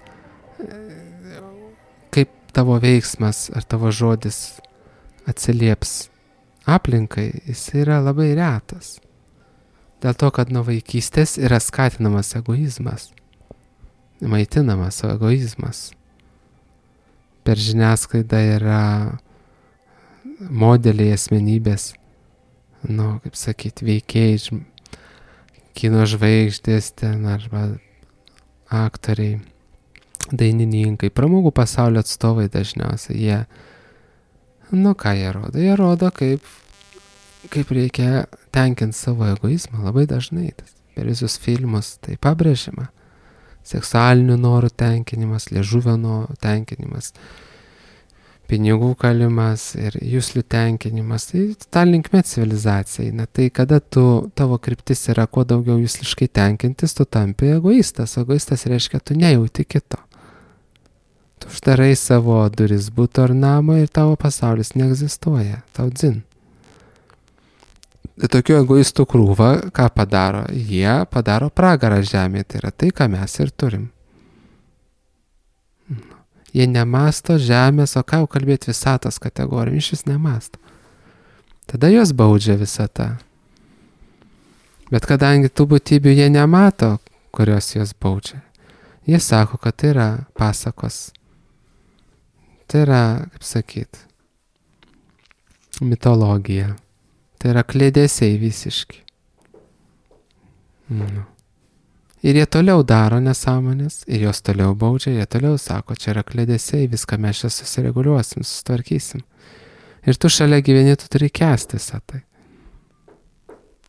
kaip tavo veiksmas ar tavo žodis atsilieps aplinkai, jis yra labai retas. Dėl to, kad nuo vaikystės yra skatinamas egoizmas, maitinamas egoizmas. Per žiniasklaidą yra modeliai asmenybės, kaip sakyti, veikėjai, kino žvaigždės ten, arba aktoriai, dainininkai, pramogų pasaulio atstovai dažniausiai. Jie, ką jie rodo? Jie rodo, kaip reikia tenkinti savo egoizmą labai dažnai. Per visus filmus tai pabrėžiama. Seksualinių norų tenkinimas, liežuvio norų tenkinimas, pinigų kalimas ir juslių tenkinimas. Tai ta linkme civilizacija. Tai kada tavo kryptis yra kuo daugiau jusliškai tenkintis, tu tampi egoistas. Egoistas reiškia, tu nejauti kito. Tu uždarai savo duris buto ar namo ir tavo pasaulis neegzistuoja. Tau dzin. Tokių egoistų krūva, ką padaro? Jie padaro pragarą žemėje, tai yra tai, ką mes ir turim. Jie nemasto žemės, o ką jau kalbėti visatos kategorijom, iš vis nemasto. Tada jos baudžia visata. Bet kadangi tų būtybių jie nemato, kurios jos baudžia, jie sako, kad tai yra pasakos. Tai yra, kaip sakyt, mitologija. Tai yra klėdesiai visiški. Ir jie toliau daro nesąmonės, ir jos toliau baudžia, jie toliau sako, čia yra klėdesiai, viską mes čia susireguliuosim, susitvarkysim. Ir tu šalia gyveni, tu turi kęsti visą tai.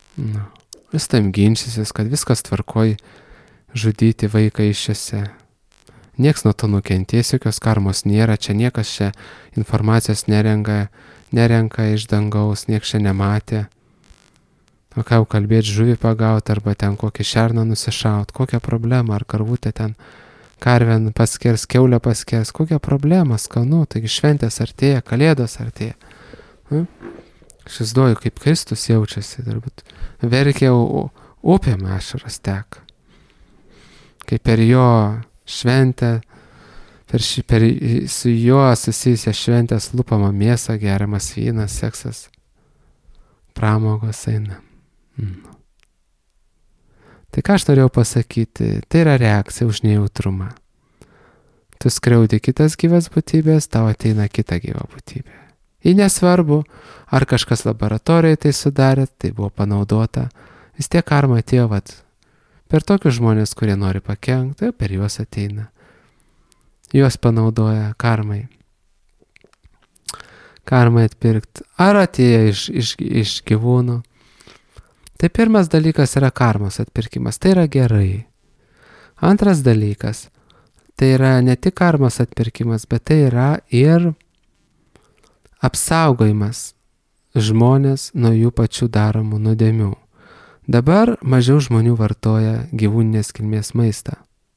Vis tam ginčysis, kad viskas tvarkoj, žudyti vaiką iššiose. Nieks nuo to nukentės, jokios karmos nėra, čia niekas čia informacijos nerenka iš dangaus, nieks čia nematė. O ką jau kalbėti, žuvį pagauti arba ten kokį šerną nusišaut, kokią problemą, ar karvutę ten karvę paskers, kiaulę paskers, kokią problemą, skanu, taigi šventės artėja, kalėdos artėja. Aš įsivaizduoju, kaip Kristus jaučiasi, turbūt verkė upėm ašaros teka. Kai per jo šventę, su juo susijusią šventės lupama mėsa, geriamas vynas, seksas, pramogos eina. Tai ką aš norėjau pasakyti, tai yra reakcija už nejautrumą. Tu skriaudi kitas gyvas būtybės, tau ateina kita gyva būtybė. Į nesvarbu, ar kažkas laboratorijoje tai sudarė, tai buvo panaudota, vis tiek karma atėjo per tokius žmonės, kurie nori pakenkti, tai per juos ateina. Juos panaudoja karmai. Karmai atpirkti. Ar atėjo iš gyvūnų? Tai pirmas dalykas yra karmos atpirkimas. Tai yra gerai. Antras dalykas. Tai yra ne tik karmos atpirkimas, bet tai yra ir apsaugojimas žmonės nuo jų pačių daromų nuodėmių. Dabar mažiau žmonių vartoja gyvūninės kilmės maistą.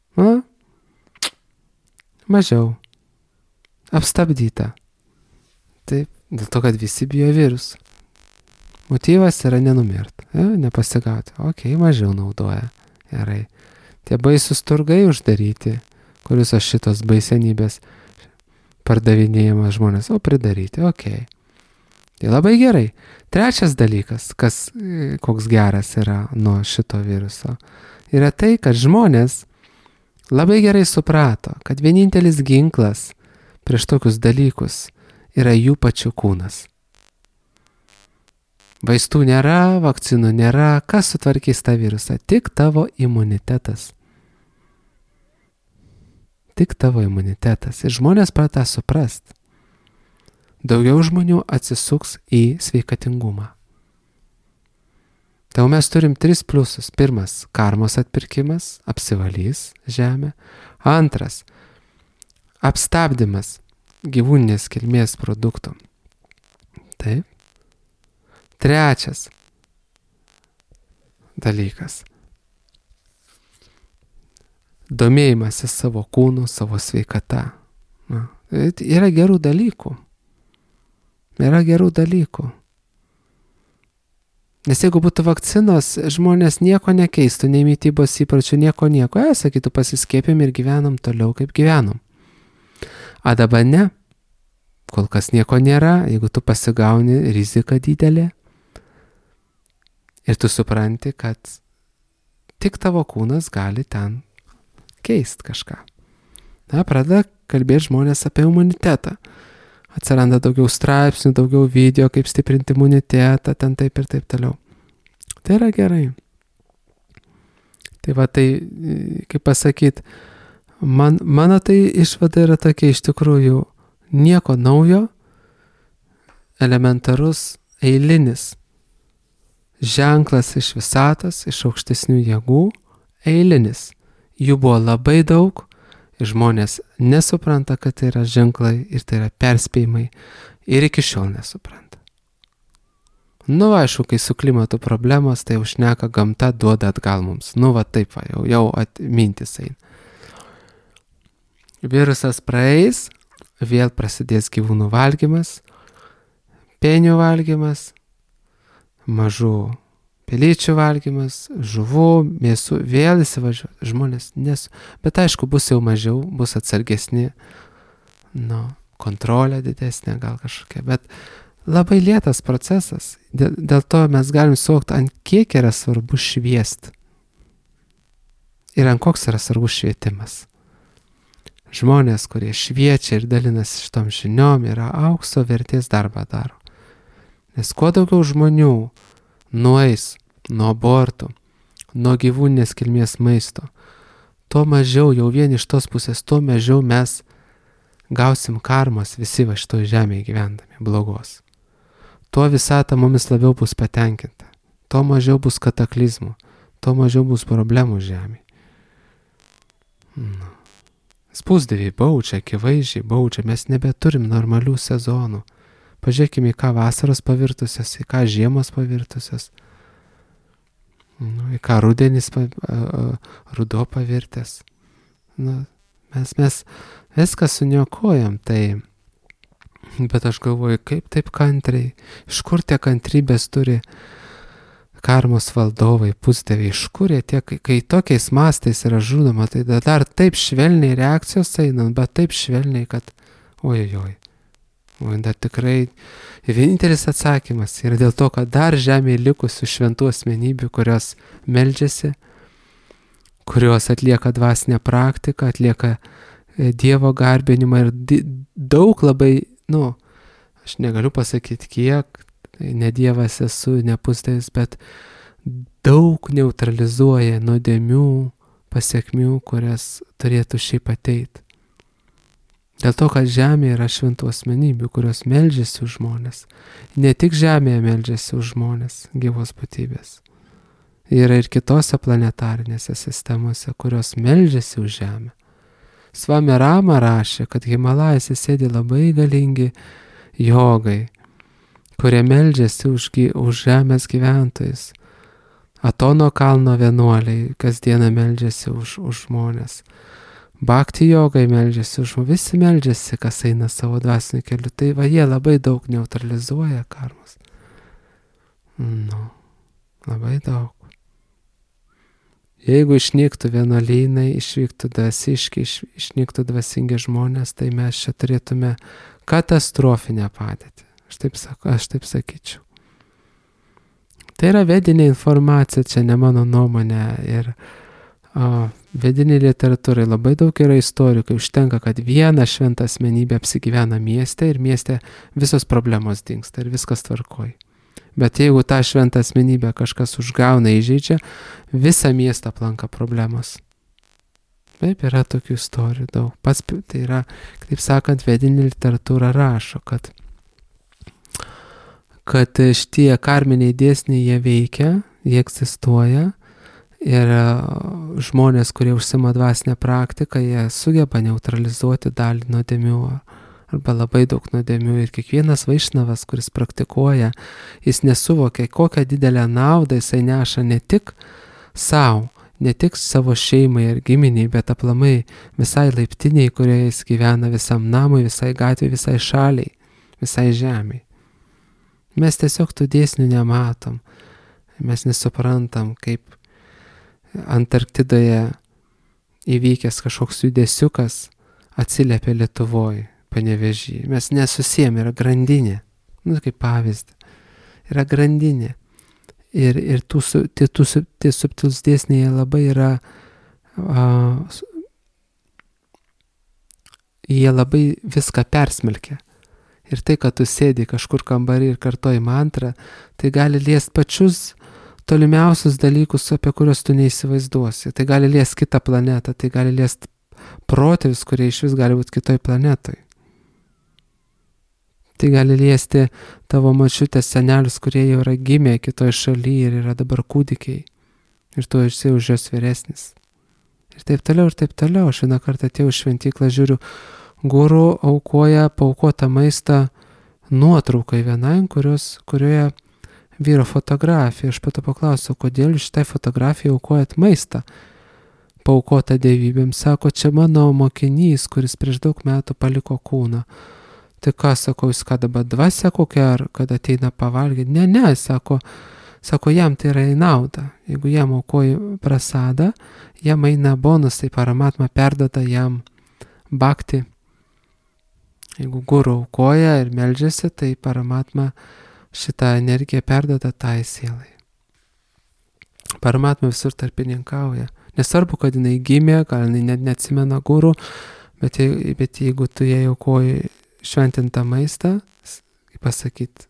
Mažiau. Apstabdyta. Taip, dėl to, kad visi bijo virusų. Motyvas yra nenumirti, nepasigauti. Mažiau naudoja. Gerai. Tie baisūs turgai uždaryti, kurius aš šitos baisenybės pardavinėjimas žmonės, pridaryti. Tai labai gerai. Trečias dalykas, koks geras yra nuo šito viruso, yra tai, kad žmonės labai gerai suprato, kad vienintelis ginklas prieš tokius dalykus yra jų pačių kūnas. Vaistų nėra, vakcinų nėra, kas sutvarkys tą virusą? Tik tavo imunitetas. Tik tavo imunitetas. Ir žmonės pradeda suprast. Daugiau žmonių atsisuks į sveikatingumą. Tai mes turim 3 pliusus. Pirmas, karmos atpirkimas, apsivalys žemę. Antras, apstabdymas gyvūninės kilmės produktų. Taip. Trečias dalykas. Domėjimasis savo kūnu, savo sveikata. Yra gerų dalykų. Nes jeigu būtų vakcinos, žmonės nieko nekeistų, nei mitybos įpročių, nieko. Sakytų, pasiskiepėm ir gyvenam toliau, kaip gyvenom. A dabar ne. Kol kas nieko nėra, jeigu tu pasigauni, rizika didelė. Ir tu supranti, kad tik tavo kūnas gali ten keisti kažką. Pradeda kalbėti žmonės apie imunitetą. Atsiranda daugiau straipsnių, daugiau video, kaip stiprinti imunitetą, ten taip ir taip toliau. Tai yra gerai. Tai kaip pasakyti, mano tai išvada yra tokia, iš tikrųjų, nieko naujo, elementarus, eilinis ženklas iš visatos, iš aukštesnių jėgų, eilinis. Jų buvo labai daug ir žmonės nesupranta, kad tai yra ženklai ir tai yra perspėjimai ir iki šiol nesupranta. Aišku, kai su klimatu problemos, tai užneka gamta duoda atgal mums. Taip, jau mintis eina. Virusas praeis, vėl prasidės gyvūnų valgymas, penių valgymas, mažų pelyčių valgymas, žuvų, mėsų, vėl įsivažiuoja žmonės. Bet aišku, bus jau mažiau, bus atsargesni, kontrolė didesnė gal kažkokia, bet labai lėtas procesas. Dėl to mes galim suvokti, ant kiek yra svarbu šviesti. Ir ant koks yra svarbus švietimas. Žmonės, kurie šviečia ir dalinasi šitom žiniom, yra aukso vertės darbą daro. Nes kuo daugiau žmonių nueis nuo abortų, nuo gyvūninės kilmės maisto, tuo mažiau jau vien iš tos pusės, tuo mažiau mes gausim karmos visi šitoj žemėje gyvendami blogos. Tuo visata mumis labiau bus patenkinta. tuo mažiau bus kataklizmų, tuo mažiau bus problemų žemėje. Spūsdieviai baudžia, akivaizdžiai baudžia, mes nebeturim normalių sezonų. Pažiūrėkime, į ką vasaros pavirtusios, į ką žiemos pavirtusios, į ką rudenis, ruduo pavirtęs. Mes viską suniokojam, tai, bet aš galvoju, kaip taip kantriai, iš kur tie kantrybės turi karmos valdovai, pusdieviai, iš kur jie tiek, kai tokiais mastais yra žudoma, tai dar taip švelniai reakcijos einant, bet taip švelniai, kad ojojoj. Dar tikrai vienintelis atsakymas yra dėl to, kad dar žemėje likusių šventų asmenybių, kurios meldžiasi, kurios atlieka dvasinę praktiką, atlieka Dievo garbinimą ir daug labai, aš negaliu pasakyti kiek, ne Dievas esu, ne pusdievis, bet daug neutralizuoja nuodėmių pasiekmių, kurias turėtų šiaip ateiti. Dėl to, kad žemėje yra šventų asmenybių, kurios meldžiasi už žmonės. Ne tik žemėje meldžiasi už žmonės, gyvos būtybės. Yra ir kitose planetarinėse sistemose, kurios meldžiasi už žemę. Svami Rama rašė, kad Himalajose sėdi labai galingi jogai, kurie meldžiasi už žemės gyventojus. Atono kalno vienuoliai kasdieną meldžiasi už žmonės. Bhakti jogai meldžiasi už žmonės. Visi meldžiasi, kas eina savo dvasiniu keliu. Tai jie labai daug neutralizuoja karmas. Labai daug. Jeigu išnyktų vienuolynai, išvyktų dvasiški, išnyktų dvasingi žmonės, tai mes čia turėtume katastrofinę padėtį. Aš taip sakyčiau. Tai yra vedinė informacija, čia ne mano nuomonė. Ir vediniai literatūrai labai daug yra istorijų, kai užtenka, kad viena šventa asmenybė apsigyvena mieste ir mieste visos problemos dingsta ir viskas tvarkoj. Bet jeigu tą šventą asmenybę kažkas užgauna, įžeidžia, visą miestą aplanka problemos. Taip, yra tokių istorijų daug. Tai yra, kaip sakant, vedinė literatūra rašo, kad šitie karminiai dėsniai jie veikia, jie egzistuoja ir žmonės, kurie užsima dvasinę praktiką, jie sugeba neutralizuoti dalį nuodėmių arba labai daug nuodėmių ir kiekvienas vaišnavas, kuris praktikuoja, jis nesuvokia, kokią didelę naudą jisai neša ne tik savo, ne tik savo šeimai ir giminiai, bet aplamai visai laiptiniai, kurioje jis gyvena, visam namui, visai gatvei, visai šaliai, visai žemiai. Mes tiesiog tų dėsnių nematom. Mes nesuprantam, kaip Antarktidoje įvykęs kažkoks judesiukas atsiliepia Lietuvoje, Panevėžyje. Mes nesusiem, yra grandinė. Kaip pavyzdį. Yra grandinė. Ir tie subtilūs dėsniai labai yra, jie labai viską persmelkia. Ir tai, kad tu sėdi kažkur kambarį ir kartoji mantrą, tai gali liest pačius tolimiausius dalykus, apie kuriuos tu neįsivaizduosi. Tai gali liest kitą planetą, tai gali liest protėvius, kurie iš vis gali būti kitoj planetoj. Tai gali liesti tavo močiutės senelius, kurie jau yra gimę kitoj šalyje ir yra dabar kūdikiai. Ir tu esi už jos vyresnis. Ir taip toliau, ir taip toliau. Aš vieną kartą atėjau šventyklą, žiūriu, guru aukoja paaukotą maistą nuotraukai vienai, kurioje vyro fotografija. Aš pato paklausiau, kodėl šitai fotografijai aukojat maistą paaukotą dievybėm. Sako, čia mano mokinys, kuris prieš daug metų paliko kūną. Tai ką, sakau, jis ką dabar dvasia kokia, ar kad ateina pavalgyti? Ne, sako, jam tai yra į naudą. Jeigu jam aukoji prasadą, jam eina bonusai, paramatma perdada jam bhakti. Jeigu guru aukoja ir meldžiasi, tai paramatma šitą energiją perdada tai sielai. Paramatma visur tarpininkauja. Nesvarbu, kad jinai gimė, gal jinai net neatsimena guru, bet jeigu tu jai aukoji šventintą maistą, kaip pasakyti,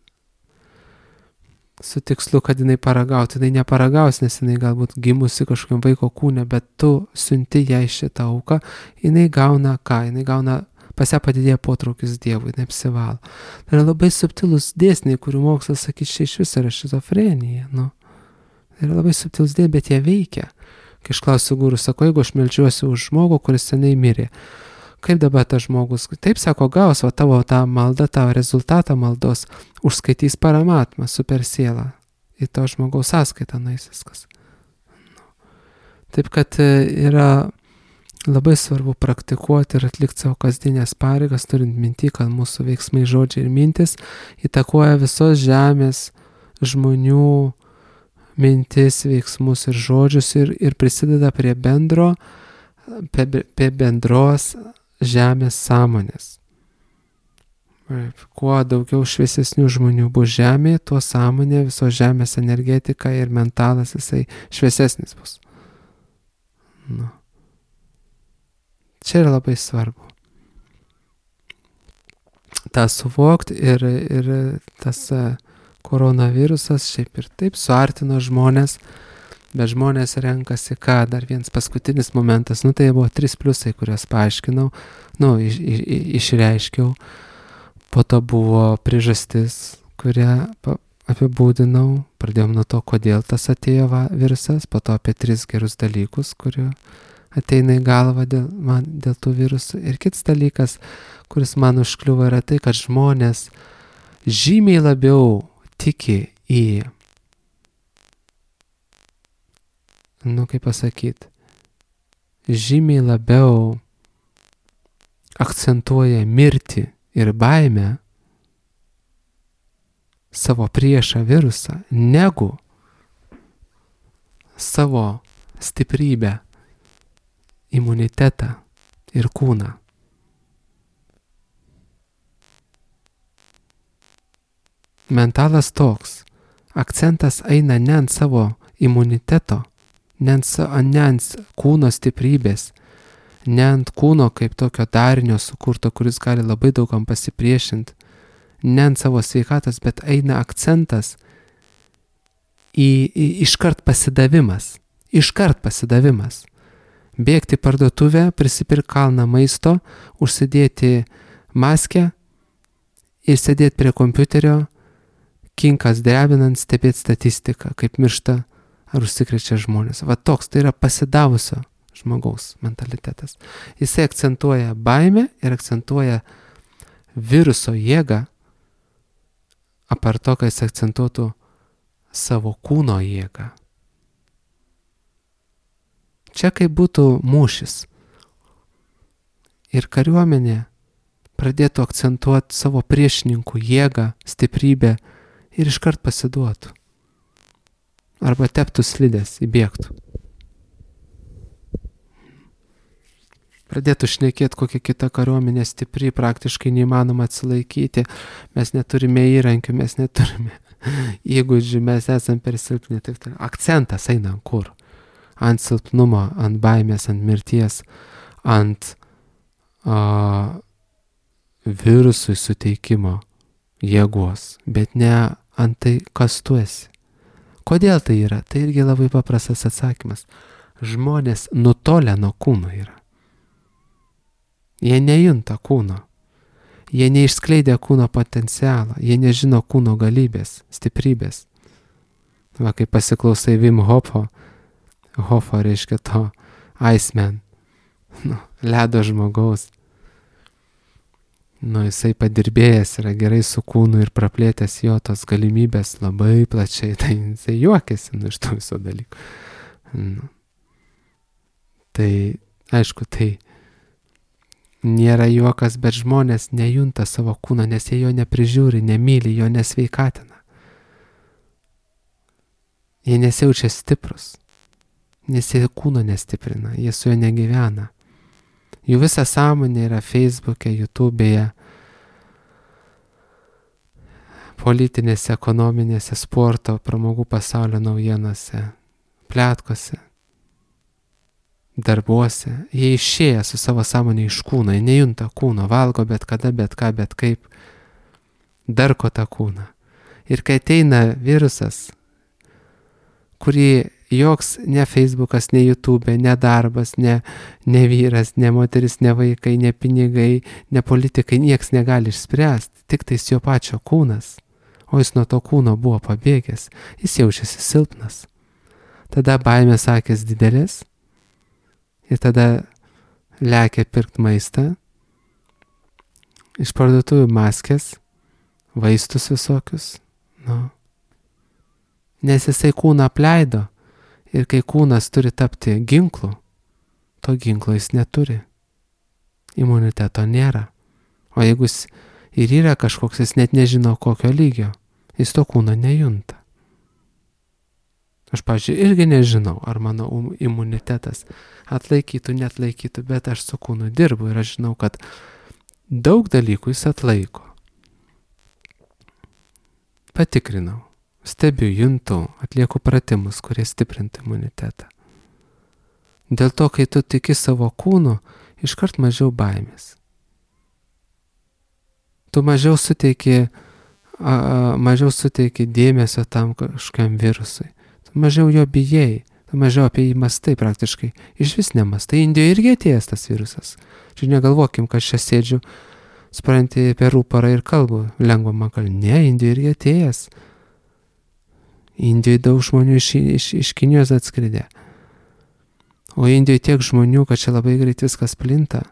su tikslu, kad jinai paragautų. Jinai neparagaus, nes jinai galbūt gimusi kažkokiam vaiko kūne, bet tu siunti jai šitą auką, jinai gauna ką? Jinai gauna, pas ją padidėja potraukis Dievui, jinai apsivalo. Tai yra labai subtilus dėsniai, kurių mokslas sakys, čia iš viso yra šizofrenija. yra labai subtilūs dėsniai, bet jie veikia. Kai aš klausiu guru, sako, jeigu aš meldžiuosi už žmogų, kuris seniai mirė, kaip dabar tas žmogus, taip sako, gaus va tavo tą maldą, tavo rezultatą maldos, užskaitys paramatmą, super sielą, į to žmogaus sąskaitą nueis viskas. Taip kad yra labai svarbu praktikuoti ir atlikti savo kasdienės pareigas, turint minty, kad mūsų veiksmai, žodžiai ir mintis įtakoja visos žemės žmonių mintis, veiksmus ir žodžius ir prisideda prie bendros žemės sąmonės. Kuo daugiau šviesesnių žmonių bus žemėje, tuo sąmonė, visos žemės energetika ir mentalas jisai šviesesnis bus. Čia yra labai svarbu. tą suvokti ir tas koronavirusas šiaip ir taip suartino žmonės, bet žmonės renkasi ką, dar vienas paskutinis momentas, tai buvo 3 pliusai, kuriuos paaiškinau, išreiškiau, po to buvo priežastis, kurią apibūdinau, pradėjom nuo to, kodėl tas atėjo virusas, po to apie 3 gerus dalykus, kurių ateina į galvą dėl tų virusų. Ir kitas dalykas, kuris man užkliuvo, yra tai, kad žmonės žymiai labiau tiki į, žymiai labiau akcentuoja mirtį ir baimę, savo priešą virusą, negu savo stiprybę, imunitetą ir kūną. Mentalas toks, akcentas eina ne ant savo imuniteto, ne ant kūno stiprybės, ne ant kūno kaip tokio darinio sukurto, kuris gali labai daugam pasipriešinti, ne ant savo sveikatos, bet eina akcentas iškart pasidavimas. Bėgti parduotuvę, prisipirkti kalną maisto, užsidėti maskę ir sėdėti prie kompiuterio, kinkas drebinant, stebėti statistiką, kaip miršta ar užsikrečia žmonės. Va toks, tai yra pasidavusio žmogaus mentalitetas. Jisai akcentuoja baimę ir akcentuoja viruso jėgą, apart to, kad jis akcentuotų savo kūno jėgą. Čia kaip būtų mūšis. Ir kariuomenė pradėtų akcentuoti savo priešininkų jėgą, stiprybę ir iškart pasiduotų. Arba teptų slidės, įbėgtų. Pradėtų šnekėti, kokia kita kariuomenė stipri, praktiškai neįmanoma atsilaikyti. Mes neturime įrankių, mes neturime įgūdžių, mes esam per silpni. Akcentas eina kur? Ant silpnumo, ant baimės, ant mirties, ant virusui suteikimo jėgos, bet ne ant tai, kas tu esi. Kodėl tai yra? Tai irgi labai paprastas atsakymas. Žmonės nutolę nuo kūno yra. Jie nejunta kūno. Jie neišskleidė kūno potencialą. Jie nežino kūno galybės, stiprybės. Va, kai pasiklausai Wim Hofo, reiškia to Iceman, ledo žmogaus. Jisai padirbėjęs yra gerai su kūnu ir praplėtęs jo tos galimybės labai plačiai, tai jisai juokiasi iš to viso dalyko. Tai, aišku, tai nėra juokas, bet žmonės nejunta savo kūną, nes jie jo neprižiūri, nemyli, jo nesveikatina. Jie nesijaučia stiprus, nes jie kūno nestiprina, jie su juo negyvena. Jų visa sąmonė yra Facebook'e, YouTube'e, politinėse, ekonominėse, sporto, pramogų pasaulio naujienose, pletkose, darbuose. Jie išėję su savo sąmonė iš kūno, jie nejunta kūno, valgo bet kada, bet ką, bet kaip, darko tą kūną. Ir kai ateina virusas, kurį joks ne Facebookas, ne YouTube, ne darbas, ne vyras, ne moteris, ne vaikai, ne pinigai, ne politikai, nieks negali išspręsti, tik tais jo pačio kūnas. O jis nuo to kūno buvo pabėgęs, jis jaučiasi silpnas. tada baimės akis didelis ir tada lekia pirkt maistą, iš parduotuvių maskės, vaistus visokius, nes jisai kūną apleido ir kai kūnas turi tapti ginklu, to ginklo jis neturi, imuniteto nėra, o jeigu jis ir yra kažkoks, jis net nežino kokio lygio, jis to kūno nejunta. Aš, pavyzdžiui, irgi nežinau, ar mano imunitetas atlaikytų, neatlaikytų, bet aš su kūnu dirbu ir aš žinau, kad daug dalykų jis atlaiko. Patikrinau, stebiu, juntu, atlieku pratimus, kurie stiprintų imunitetą. Dėl to, kai tu tiki savo kūnu, iškart mažiau baimės. Tu mažiau suteiki dėmesio tam kažkam virusui. Tu mažiau jo bijai, tu mažiau apie jį mastai praktiškai. Iš vis nemastai. Indijoje irgi atėjęs tas virusas. Čia negalvokim, kad čia sėdžiu, supranti, per rūparą ir kalbu. Lengva man kalbėti. Ne, Indijoje irgi atėjęs. Indijoje daug žmonių iš Kinijos atskridė. O Indijoje tiek žmonių, kad čia labai greit viskas plinta.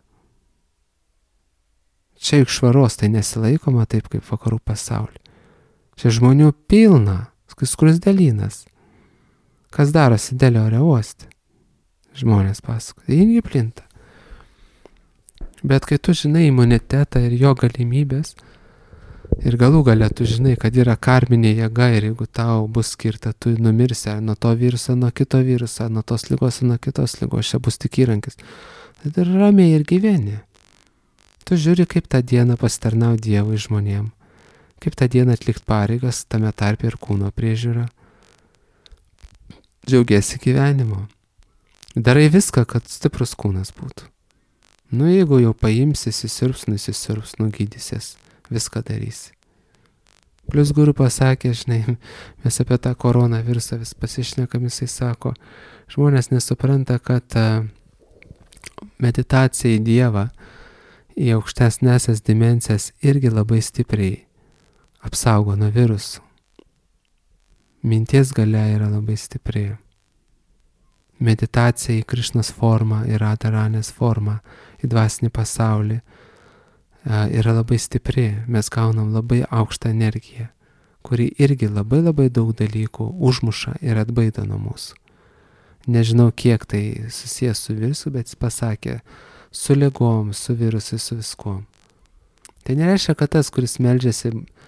Čia juk švaros tai nesilaikoma taip kaip vakarų pasaulį. Čia žmonių pilna, skruzdėlynas. Kas darosi Delio ore uoste? Žmonės pasakoja, irgi plinta. Bet kai tu žinai imunitetą ir jo galimybės, ir galų gale tu žinai, kad yra karminė jėga ir jeigu tau bus skirta, tu numirsi ar nuo to viruso, nuo kito viruso, nuo tos ligos, nuo kitos ligos, čia bus tik įrankis. Tai ramiai ir gyveni. Tu žiūri, kaip tą dieną pasitarnau Dievui žmonėm, kaip tą dieną atlikti pareigas, tame tarpe ir kūno priežiūrą. Džiaugiesi gyvenimu. Darai viską, kad stiprus kūnas būtų. Jeigu jau paimsi, įsisirps, nugydysies, viską darysi. Plius guru pasakė, žinai, mes apie tą koronavirusą vis pasišnekam, jisai sako, žmonės nesupranta, kad meditacija į Dievą, į aukštesnėsias dimensijas irgi labai stipriai apsaugo nuo virusų. Minties galia yra labai stipri. Meditacija į Krišnos formą, į Radharanės formą, į dvasinį pasaulį yra labai stipri. Mes gaunam labai aukštą energiją, kuri irgi labai daug dalykų užmuša ir atbaido nuo mūsų. Nežinau, kiek tai susijęs su virusu, bet jis pasakė, su ligom, su virusai, su viskuom. Tai nereiškia, kad tas, kuris meldžiasi,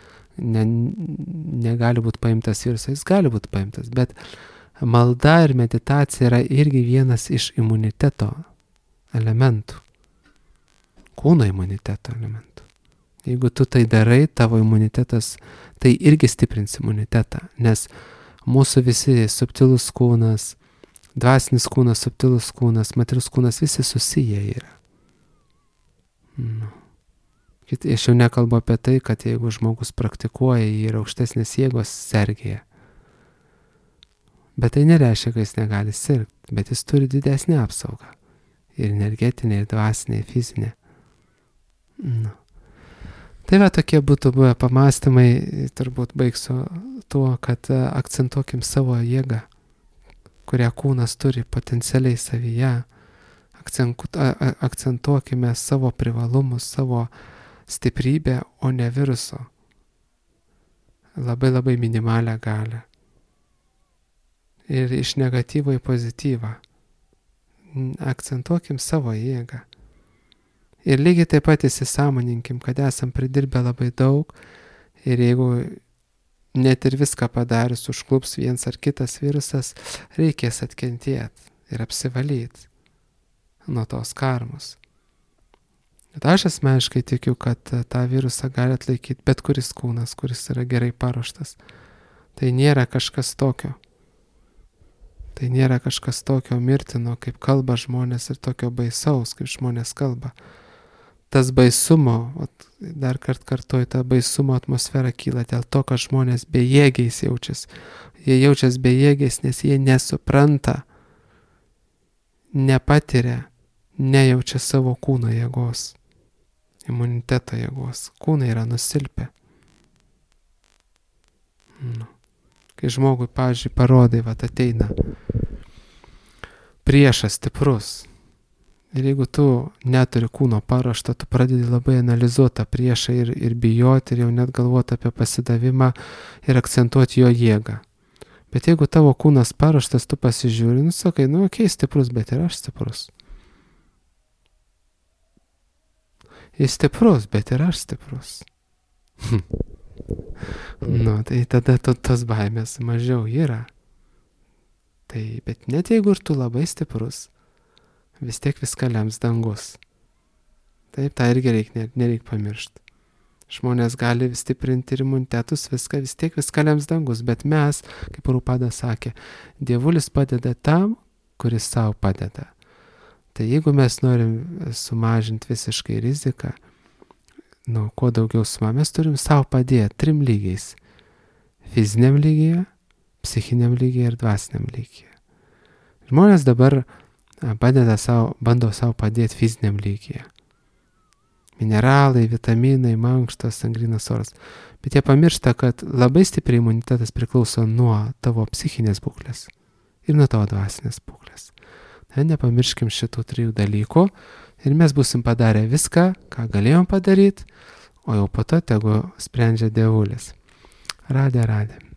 negali būti paimtas virusas, jis gali būti paimtas, bet malda ir meditacija yra irgi vienas iš imuniteto elementų, kūno imuniteto elementų. Jeigu tu tai darai, tavo imunitetas, tai irgi stiprins imunitetą, nes mūsų visi subtilus kūnas, dvasinis kūnas, subtilus kūnas, materialus kūnas, visi susiję yra. Aš jau nekalbu apie tai, kad jeigu žmogus praktikuoja, jį yra aukštesnės jėgos sergėja. Bet tai nereiškia, kad jis negali sirgti, bet jis turi didesnį apsaugą. Ir energetinė, ir dvasinė, ir fizinė. Tai tokie būtų buvę pamąstymai, turbūt baigsiu tuo, kad akcentuokim savo jėgą, kurią kūnas turi potencialiai savyje. Akcentuokime savo privalumus, savo stiprybę, o ne viruso. Labai minimalią galią. Ir iš negatyvo į pozityvą. Akcentuokim savo jėgą. Ir lygiai taip pat įsisąmoninkim, kad esam pridirbę labai daug ir jeigu net ir viską padarius užklups vienas ar kitas virusas, reikės atkentėti ir apsivalyti nuo tos karmos. Bet aš asmeniškai tikiu, kad tą virusą gali atlaikyti bet kuris kūnas, kuris yra gerai paruoštas. Tai nėra kažkas tokio. Tai nėra kažkas tokio mirtino, kaip kalba žmonės ir tokio baisaus, kaip žmonės kalba. Tas baisumo, dar kartuoju, ta baisumo atmosfera kyla dėl to, kad žmonės bejėgiais jaučiasi. Jie jaučiasi bejėgiais, nes jie nesupranta, nepatiria, nejaučia savo kūno jėgos, imuniteto jėgos. Kūnai yra nusilpę. Kai žmogui, pavyzdžiui, parodai, ateina priešas stiprus. Ir jeigu tu neturi kūno paruošto, tu pradedi labai analizuoti tą priešą ir bijoti, ir jau net galvoti apie pasidavimą ir akcentuoti jo jėgą. Bet jeigu tavo kūnas paruoštas, tu pasižiūri, sakai, okei, stiprus, bet ir aš stiprus. Jis stiprus, bet ir aš stiprus. Tai tada tos baimės mažiau yra. Tai, bet net jeigu ir tu labai stiprus, vis tiek viską lems dangus. Taip, tą irgi nereik pamiršti. Žmonės gali stiprinti ir imunitetus, vis tiek viską lems dangus, bet mes, kaip Rūpadas sakė, dievulis padeda tam, kuris savo padeda. Tai jeigu mes norim sumažinti visiškai riziką, kuo daugiau mes turim savo padėti 3 lygiais. Fiziniam lygyje, psichiniam lygyje ir dvasiniam lygyje. Žmonės dabar bando savo padėti fiziniam lygyje. Mineralai, vitaminai, mankštos, sangrynas oras. Bet jie pamiršta, kad labai stipriai imunitetas priklauso nuo tavo psichinės būklės ir nuo tavo dvasinės būklės. Nepamirškim šitų 3 dalykų ir mes būsim padarę viską, ką galėjom padaryti, o jau po to tegu sprendžia dievulis. Radė.